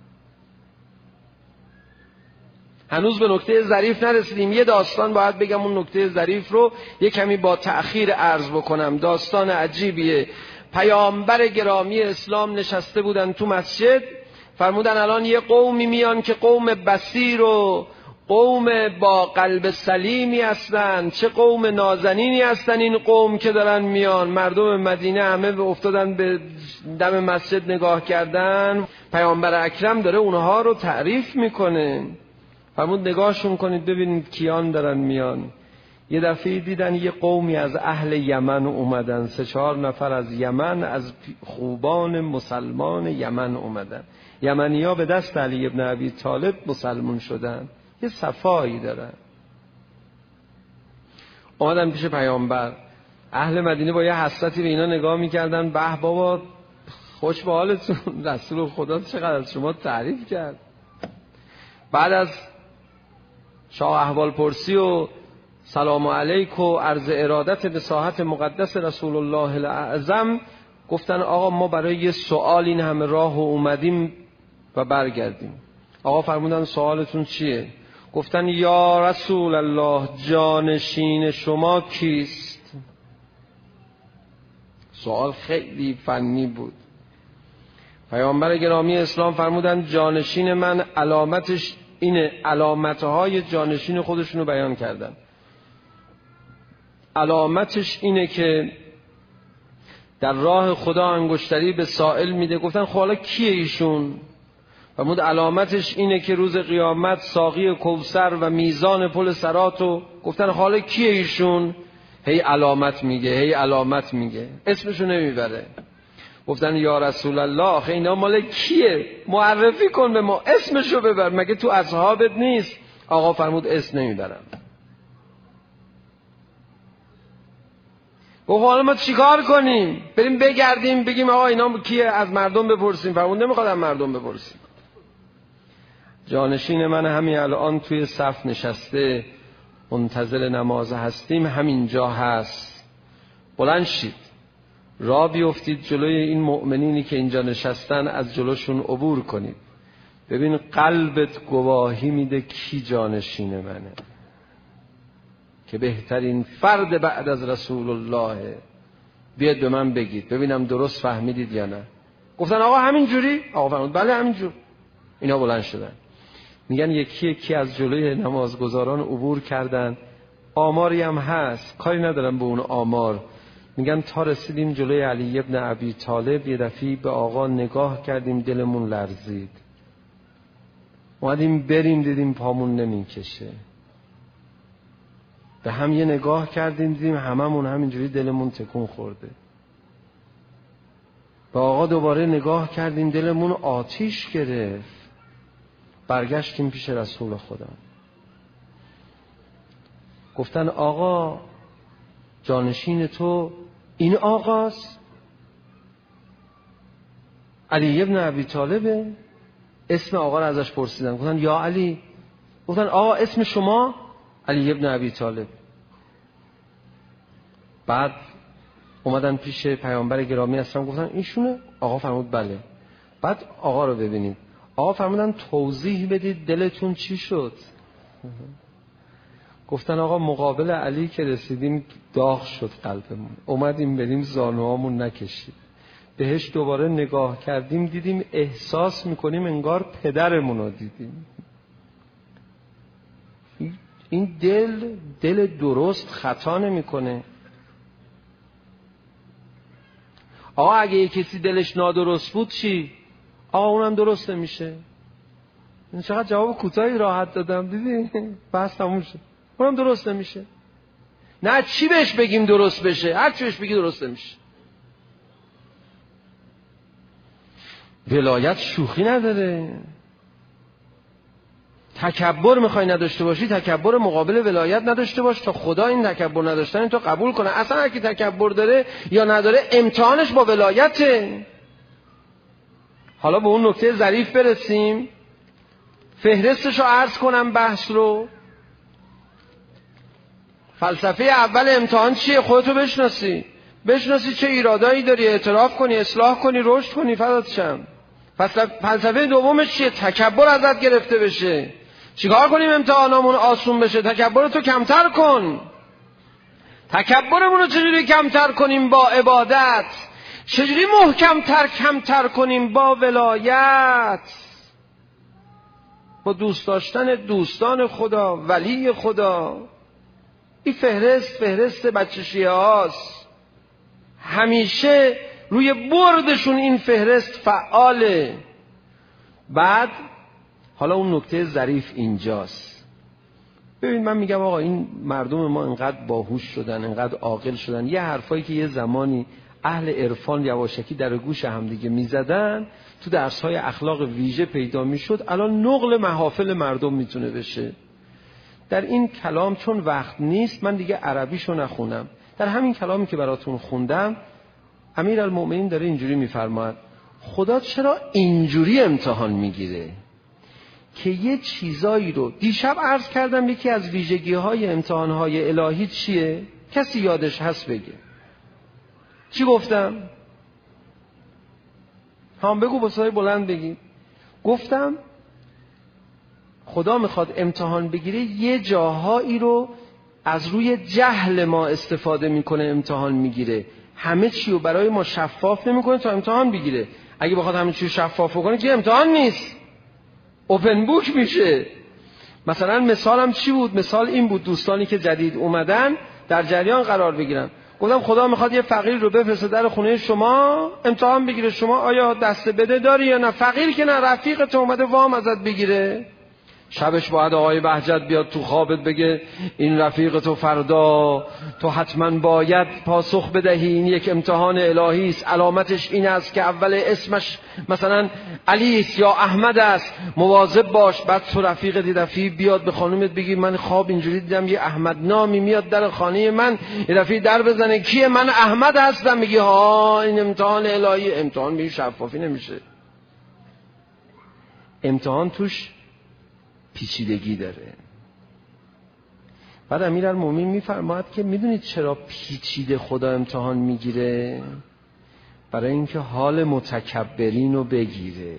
هنوز به نکته ظریف نرسیدیم. یه داستان باید بگم، اون نکته ظریف رو یه کمی با تأخیر عرض بکنم. داستان عجیبیه. پیامبر گرامی اسلام نشسته بودن تو مسجد، فرمودن الان یه قومی میان که قوم بصیر و قوم با قلب سلیمی هستن. چه قوم نازنینی هستن این قوم که دارن میان. مردم مدینه همه افتادن به دم مسجد نگاه کردن. پیامبر اکرم داره اونها رو تعریف میکنه. فرمود نگاهشون کنید ببینید کیان دارن میان. یه دفعه دیدن یه قومی از اهل یمن اومدن، سه چهار نفر از یمن، از خوبان مسلمان یمن اومدن. یمنی‌ها به دست علی ابن ابی طالب مسلمان شدن، یه صفایی دارن. اومدن پیش پیامبر. اهل مدینه با یه حسرتی به اینا نگاه میکردن، به بابا خوش به حالتون، رسول خدا چقدر از شما تعریف کرد. بعد از شاه احوال پرسی و سلام علیک و عرض ارادت به ساحت مقدس رسول الله الاعظم، گفتن آقا ما برای یه سوال این همه راه و اومدیم و برگردیم. آقا فرمودن سوالتون چیه؟ گفتن یا رسول الله جانشین شما کیست؟ سوال خیلی فنی بود. پیامبر گرامی اسلام فرمودن جانشین من علامتش اینه. علامتهای جانشین خودشونو بیان کردن. علامتش اینه که در راه خدا انگشتری به سائل میده. گفتن خب حالا کیه ایشون؟ فرمود علامتش اینه که روز قیامت ساقی کوثر و میزان پل صراطو. گفتن حالا کیه ایشون؟ هی علامت میگه، هی علامت میگه، اسمشو نمیبره. گفتن یا رسول الله آخه اینا مال کیه؟ معرفی کن به ما، اسمشو ببر، مگه تو اصحابت نیست؟ آقا فرمود اسم نمیبرم. گفت حالا ما چیکار کنیم؟ بریم بگردیم بگیم آقا اینا کیه؟ از مردم بپرسیم. فرمود نمیخواد از مردم بپرسیم. جانشین من همین الان توی صف نشسته، منتظر نماز هستیم، همینجا هست. بلند شید، راه بیفتید جلوی این مؤمنینی که اینجا نشستن، از جلوشون عبور کنید. ببین قلبت گواهی میده کی جانشین منه، که بهترین فرد بعد از رسول الله. بیاد به من بگید ببینم درست فهمیدید یا نه. گفتن آقا همین جوری؟ آقا فرمود بله همین جور. اینا بلند شدن میگن یکی یکی از جلوی نمازگزاران عبور کردن. آماری هم هست، کاری ندارم به اون آمار. میگن تا رسیدیم جلوی علی ابن ابی طالب، یه دفعه به آقا نگاه کردیم دلمون لرزید. اومدیم بریم دیدیم پامون نمیکشه. به هم یه نگاه کردیم دیدیم هممون همینجوری دلمون تکون خورده. به آقا دوباره نگاه کردیم، دلمون آتیش گرفت. برگشتیم پیش رسول خدا، گفتن آقا جانشین تو این آقاست؟ علی ابن ابی طالبه؟ اسم آقا رو ازش پرسیدن، گفتن یا علی. گفتن آقا اسم شما؟ علی ابن ابی طالب. بعد اومدن پیش پیامبر گرامی اسلام، گفتن ایشونه؟ آقا فرمود بله. بعد آقا رو ببینید، آقا فرمودن توضیح بدید دلتون چی شد؟ گفتن آقا مقابل علی که رسیدیم داغ شد قلبمون، اومدیم بریم زانوامون نکشید. بهش دوباره نگاه کردیم دیدیم احساس میکنیم انگار پدرمون رو دیدیم. این دل دل درست خطا نمیکنه. آقا اگه یه کسی دلش نادرست بود چی؟ آقا اونم درست نمیشه. این چقدر جواب کوتاهی راحت دادم، دیدی؟ بس تموم شد. اونم درست نمیشه. نه چی بهش بگیم درست بشه؟ هر چی بهش بگی درست نمیشه. ولایت شوخی نداره. تکبر میخوای نداشته باشی، تکبر مقابل ولایت نداشته باش تا خدا این تکبر نداشتن تو قبول کنه. اصلا اگه تکبر داره یا نداره امتحانش با ولایته. حالا به اون نکته ظریف برسیم. فهرستشو عرض کنم بحث رو. فلسفه اول امتحان چیه؟ خودتو بشناسی، بشناسی چه ایرادایی داری، اعتراف کنی، اصلاح کنی، رشد کنی، فدات شم. فلسفه دومش چیه؟ تکبر ازت گرفته بشه. چیکار کنیم امتحانامون آسون بشه؟ تکبرتو کمتر کن. تکبرمون رو چجوری کمتر کنیم؟ با عبادت. چجوری محکمتر کمتر کنیم؟ با ولایت، با دوست داشتن دوستان خدا، ولی خدا. این فهرست فهرست بچه شیعه هاست، همیشه روی بردشون این فهرست فعاله. بعد حالا اون نکته ظریف اینجاست. ببین من میگم آقا این مردم ما انقدر باهوش شدن، انقدر عاقل شدن، یه حرفایی که یه زمانی اهل عرفان یواشکی در گوش هم دیگه میزدن، تو درس‌های اخلاق ویژه پیدا میشد، الان نقل محافل مردم میتونه بشه. در این کلام چون وقت نیست من دیگه عربیشو نخونم، در همین کلامی که براتون خوندم امیرالمؤمنین داره اینجوری میفرماید خدا چرا اینجوری امتحان میگیره که یه چیزایی رو دیشب عرض کردم. یکی از ویژگی‌های امتحان‌های الهی چیه؟ کسی یادش هست بگه. چی گفتم؟ هم بگو با صدای بلند بگی. گفتم خدا میخواد امتحان بگیره، یه جاهایی رو از روی جهل ما استفاده میکنه امتحان میگیره. همه چی رو برای ما شفاف نمیکنه تا امتحان بگیره. اگه بخواد همه چی رو شفاف کنه که امتحان نیست، اوپن بوک میشه. مثلا مثالم چی بود؟ مثال این بود، دوستانی که جدید اومدن در جریان قرار بگیرن. گفتم خدا میخواد یه فقیر رو بفرسته در خونه شما امتحان بگیره، شما آیا دست بده داری یا نه. فقیر که نه، رفیقت اومده وام ازت بگیره. شبش باید آقای بهجت بیاد تو خوابت بگه این رفیق تو فردا تو حتما باید پاسخ بدهی، این یک امتحان الهی است، علامتش این است که اول اسمش مثلا علی است یا احمد است، مواظب باش. بعد تو رفیق دیدفی بیاد به خانومت بگی من خواب اینجوری دیدم یه احمد نامی میاد در خانه من، یه رفیق در بزنه کیه؟ من احمد هستم. میگی ها این امتحان الهی. امتحان به شفافی نمیشه، امتحان توش پیچیدگی داره. بعد امیرالمومنین میفرماید که میدونید چرا پیچیده خدا امتحان میگیره؟ برای اینکه حال متکبرین رو بگیره.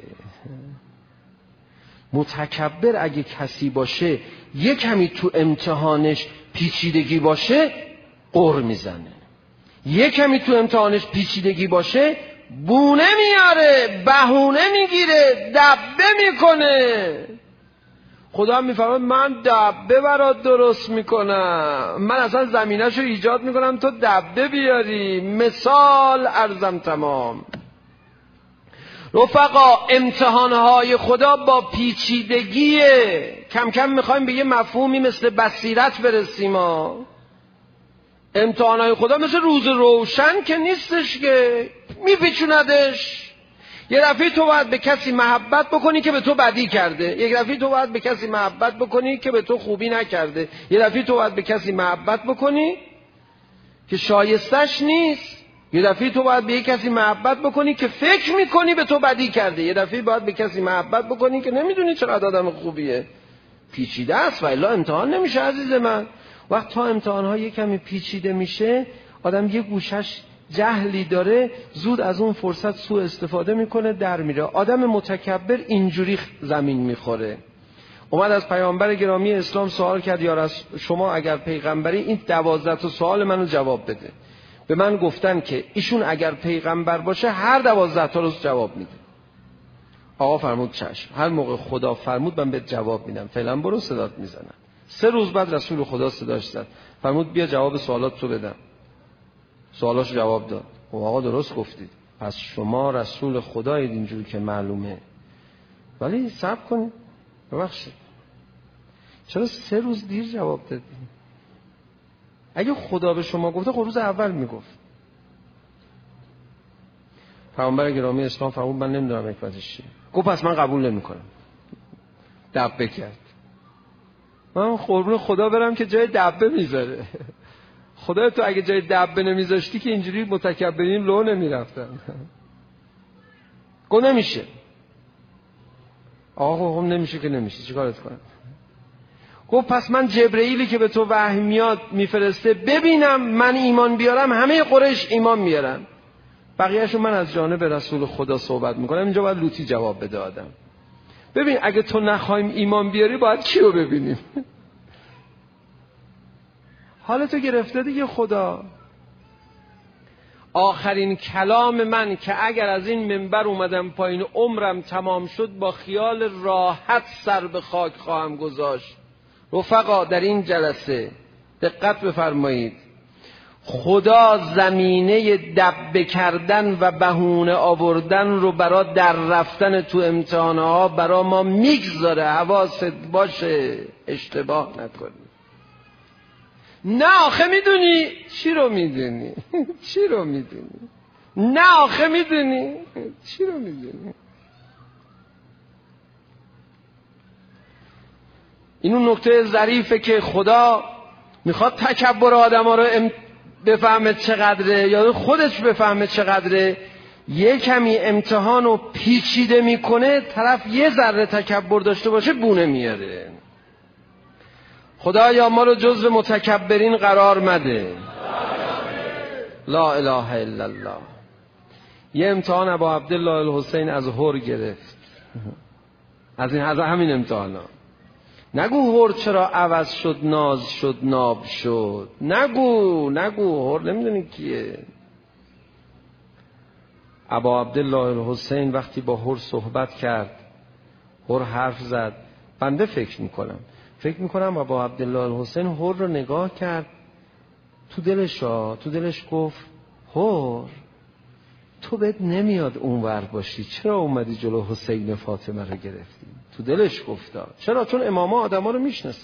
متکبر اگه کسی باشه یه کمی تو امتحانش پیچیدگی باشه قر میزنه، یه کمی تو امتحانش پیچیدگی باشه بونه میاره، بهونه میگیره، دبه میکنه. خدا میفرماید من دبه برات درست میکنم، من اصلا زمینه‌شو ایجاد میکنم تو دبه بیاری. مثال ارزم تمام. رفقا امتحانهای خدا با پیچیدگیه. کم کم میخوایم به یه مفهومی مثل بصیرت برسیم. ما امتحانهای خدا مثل روز روشن که نیستش که میپیچوندش. یه دفعه تو باید به کسی محبت بکنی که به تو بدی کرده، یک دفعه تو باید به کسی محبت بکنی که به تو خوبی نکرده، یه دفعه تو باید به کسی محبت بکنی که شایستش نیست، یه دفعه تو باید به یک کسی محبت بکنی که فکر میکنی به تو بدی کرده، یه دفعه باید به کسی محبت بکنی که نمیدونی چقدر آدم خوبیه. پیچیده است و الا امتحان نمیشه عزیز من. وقت تا امتحان‌ها یک کمی پیچیده میشه، آدم یه گوشش جهلی داره، زود از اون فرصت سوء استفاده میکنه، در میره. آدم متکبر اینجوری زمین میخوره. اومد از پیامبر گرامی اسلام سوال کرد، یا رسول شما اگر پیغمبری این دوازده تا سوال منو جواب بده. به من گفتن که ایشون اگر پیغمبر باشه هر دوازده تا رو جواب میده. آقا فرمود چشم، هر موقع خدا فرمود من بهت جواب میدم، فعلا برو صدات میزنم. سه روز بعد رسول خدا صداش زد، فرمود بیا جواب سوالات رو بدم. سوالاشو جواب داد. و آقا درست گفتید، پس شما رسول خدایید اینجوری که معلومه، ولی صبر کنید. ببخشید چرا سه روز دیر جواب دادید؟ اگه خدا به شما گفته خب روز اول میگفت. پیامبر گرامی اسلام فرمود من نمیدونم حکمتش چیه. گفت پس من قبول نمیکنم. دبه کرد. من قربون خدا برم که جای دبه میذاره. خدا تو اگه جای دبه نمیذاشتی که اینجوری متکبرین لو نمیرفتن. گفت نمیشه. آقا خب نمیشه که نمیشه، چیکارت کنم؟ گفت پس من جبرئیلی که به تو وحی میاد میفرسته ببینم من ایمان بیارم، همه قریش ایمان میارن، بقیه‌شو من از جانب رسول خدا صحبت میکنم. اینجا باید لوتی جواب بده آدم. ببین اگه تو نخوایم ایمان بیاری باید کیو ببینیم؟ حالتو گرفته دیگه خدا. آخرین کلام من که اگر از این منبر اومدم پایین عمرم تمام شد، با خیال راحت سر به خاک خواهم گذاشت. رفقا در این جلسه دقت بفرمایید، خدا زمینه دبه کردن و بهونه آوردن رو برا در رفتن تو امتحانها برا ما میگذاره. حواست باشه اشتباه نکنی. نه آخه میدونی. چی رو میدونی؟ چی رو میدونی؟ نه آخه میدونی. چی رو میدونی؟ اینو نکته ظریفه که خدا میخواد تکبر آدم ها رو ام... بفهمه چقدره، یا خودش بفهمه چقدره. یه کمی امتحان رو پیچیده میکنه، طرف یه ذره تکبر داشته باشه بونه میاره. خدایا ما رو جزو متکبرین قرار مده. لا اله الا الله. یه امتحان ابا عبدالله الحسین از هور گرفت، از این از همین امتحانا. نگو هور چرا عوض شد ناز شد ناب شد، نگو نگو هور نمیدونی کیه. ابا عبدالله الحسین وقتی با هور صحبت کرد، هور حرف زد. بنده فکر میکنم فکر میکنم ابا عبدالله الحسین هور رو نگاه کرد، تو دلش ها تو دلش گفت هور تو بهت نمیاد اونور باشی، چرا اومدی جلو حسین فاطمه رو گرفتی؟ تو دلش گفتا. چرا؟ چون اماما آدما رو میشناسن.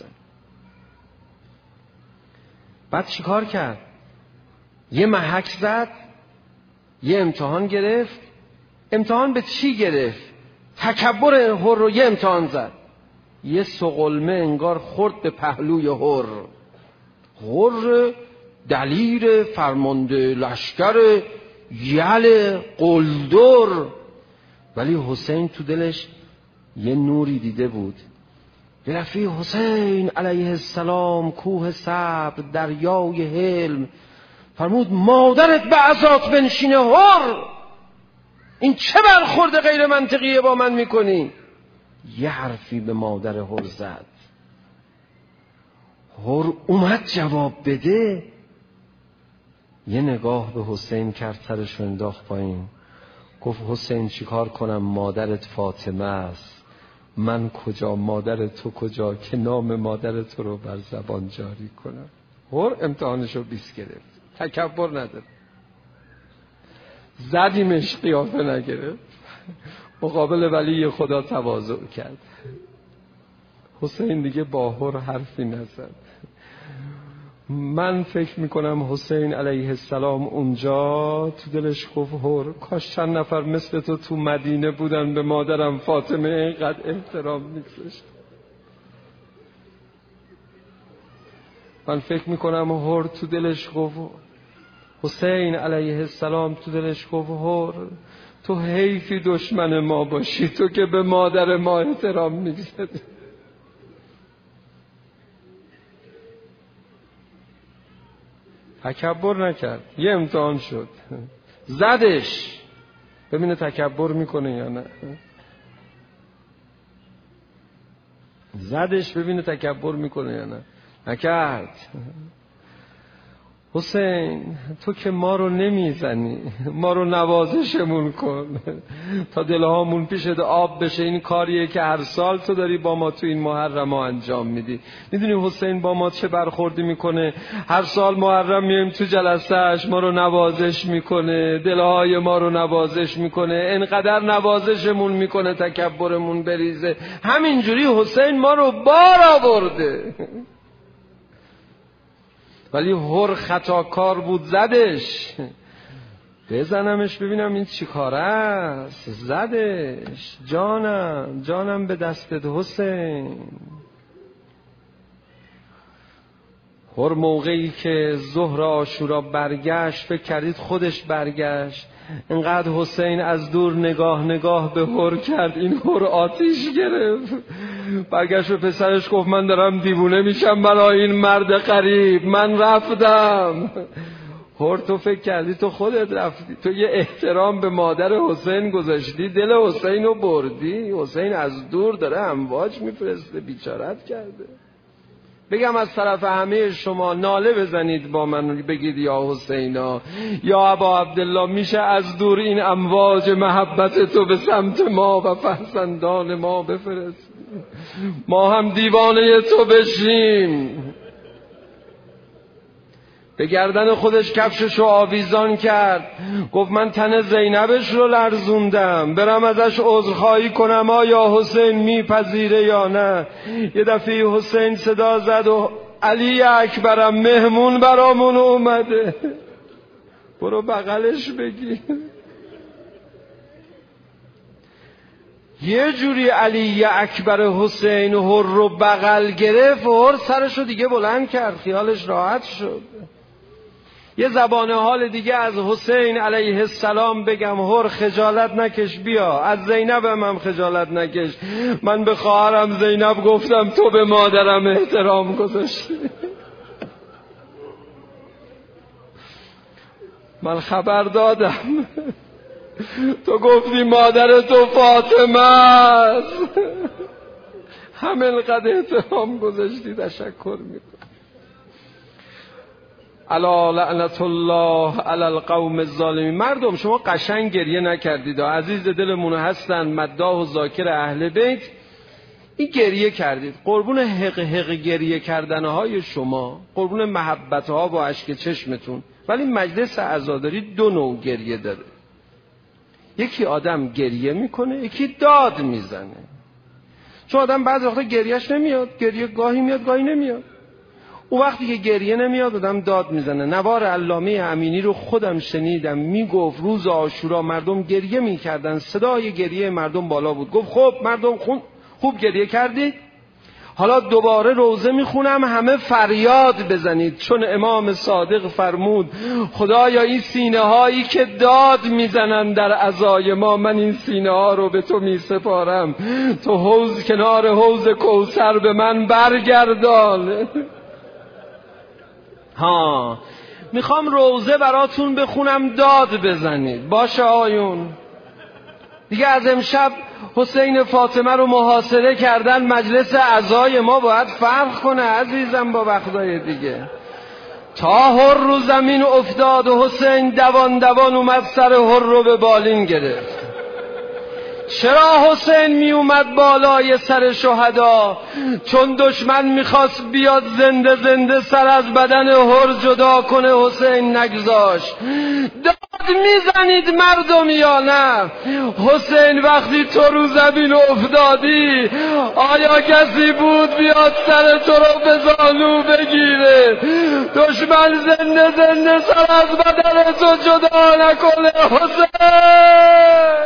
بعد چیکار کرد؟ یه محک زد، یه امتحان گرفت. امتحان به چی گرفت؟ تکبر هور رو یه امتحان زد. یه سقلمه انگار خورد به پهلوی هور. هور دلیر فرمانده لشکر یل قلدر، ولی حسین تو دلش یه نوری دیده بود. رفیع حسین علیه السلام کوه صبر دریای حلم، فرمود مادرت به عزات بنشینه هور، این چه برخورد غیر منطقیه با من میکنی؟ یه حرفی به مادر هور زد. هور اومد جواب بده، یه نگاه به حسین کرد، سرش انداخت پایین، گفت حسین چیکار کنم؟ مادرت فاطمه است، من کجا مادر تو کجا که نام مادر تو رو بر زبان جاری کنم. هور امتحانشو بیست گرفت، تکبر نداره، زدیمش قیافه نگرفت، مقابل ولی خدا تواضع کرد. حسین دیگه با هور حرفی نزد. من فکر میکنم حسین علیه السلام اونجا تو دلش گفت هر کاش چند نفر مثل تو تو مدینه بودن به مادرم فاطمه اینقدر احترام میگذاشت. من فکر میکنم هر تو دلش گفت، حسین علیه السلام تو دلش گفت هر تو حیفی دشمن ما باشی، تو که به مادر ما احترام میگذاری. تکبر نکرد، یه امتحان شد، زدش ببینه تکبر میکنه یا نه، زدش ببینه تکبر میکنه یا نه، نکرد. حسین تو که ما رو نمیزنی، ما رو نوازشمون کن تا دلهامون پیشت آب بشه. این کاریه که هر سال تو داری با ما تو این محرم ها انجام میدی. میدونی حسین با ما چه برخوردی میکنه؟ هر سال محرم میایم تو جلسهش، ما رو نوازش میکنه، دلهای ما رو نوازش میکنه، انقدر نوازشمون میکنه تکبرمون بریزه. همینجوری حسین ما رو بار آورده. ولی هر خطاکار بود، زدش. بزنمش ببینم این چی کاره است. زدش. جانم جانم به دستت حسین. هر موقعی که ظهر عاشورا برگشت فکر کردید خودش برگشت. انقدر حسین از دور نگاه نگاه به هر کرد، این هر آتیش گرفت. برگشت به پسرش گفت من دارم دیوونه میشم برای این مرد غریب، من رفتم. هر تو فکر کردی تو خودت رفتی، تو یه احترام به مادر حسین گذاشتی، دل حسین رو بردی. حسین از دور داره امواج میفرسته، بیچارت کرده. بگم از طرف همه شما ناله بزنید با من، بگید یا حسینا یا ابا عبدالله، میشه از دور این امواج محبت تو به سمت ما و فرزندان ما بفرست، ما هم دیوانه تو بشیم. به گردن خودش کفششو آویزان کرد، گفت من تن زینبش رو لرزوندم، برم ازش عذرخواهی کنم آیا حسین میپذیره یا نه. یه دفعه حسین صدا زد و علی اکبرم مهمون برامون اومده، برو بغلش بگی. یه جوری علی اکبر حسین هر رو بغل گرفت و هر سرشو دیگه بلند کرد، خیالش راحت شد. یه زبان حال دیگه از حسین علیه السلام بگم، هر خجالت نکش، بیا از زینبم هم خجالت نکش. من به خواهرم زینب گفتم تو به مادرم احترام گذاشتی. من خبر دادم تو گفتی مادر تو فاطمه است، همینقدر احترام گذاشتی. تشکر میکنم. الا لعنت الله علی القوم الظالمین. مردم شما قشنگ گریه نکردید، عزیز دلمون هستن، مداح و ذاکر اهل بیت. این گریه کردید، قربون حق حق گریه کردنهای شما، قربون محبتها و اشک چشمتون. ولی مجلس عزاداری دو نوع گریه داره. یکی آدم گریه میکنه، یکی داد میزنه. چون آدم بعضی وقتا گریهش نمیاد، گریه گاهی میاد گاهی نمیاد. اون وقتی که گریه نمیاد آدم داد میزنه. نوار علامه امینی رو خودم شنیدم، میگفت روز عاشورا مردم گریه میکردن، صدای گریه مردم بالا بود. گفت خب مردم خون خوب گریه کردید، حالا دوباره روزه میخونم، همه فریاد بزنید، چون امام صادق فرمود خدایا این سینه هایی که داد میزنن در عزای ما، من این سینه ها رو به تو میسپارم، تو حوض کنار حوض کوثر به من برگردان. ها میخوام روزه براتون بخونم، داد بزنید. باشه آیون دیگه، از امشب حسین فاطمه رو محاصره کردن، مجلس عزای ما باید فرق کنه عزیزم با وقتای دیگه. تا هر رو زمین افتاد و حسین دوان دوان اومد سر هر رو به بالین گرفت. چرا حسین می اومد بالای سر شهدا؟ چون دشمن میخواست بیاد زنده زنده سر از بدن هر جدا کنه، حسین نگذاشت. داد میزنید مردم یا نه؟ حسین وقتی تو رو زمین افتادی آیا کسی بود بیاد سر تو رو به زانو بگیره؟ دشمن زنده زنده سر از بدن تو جدا نکنه حسین.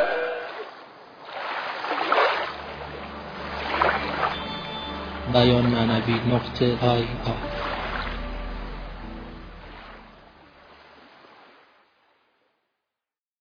بیان معنوی نقطه آی آی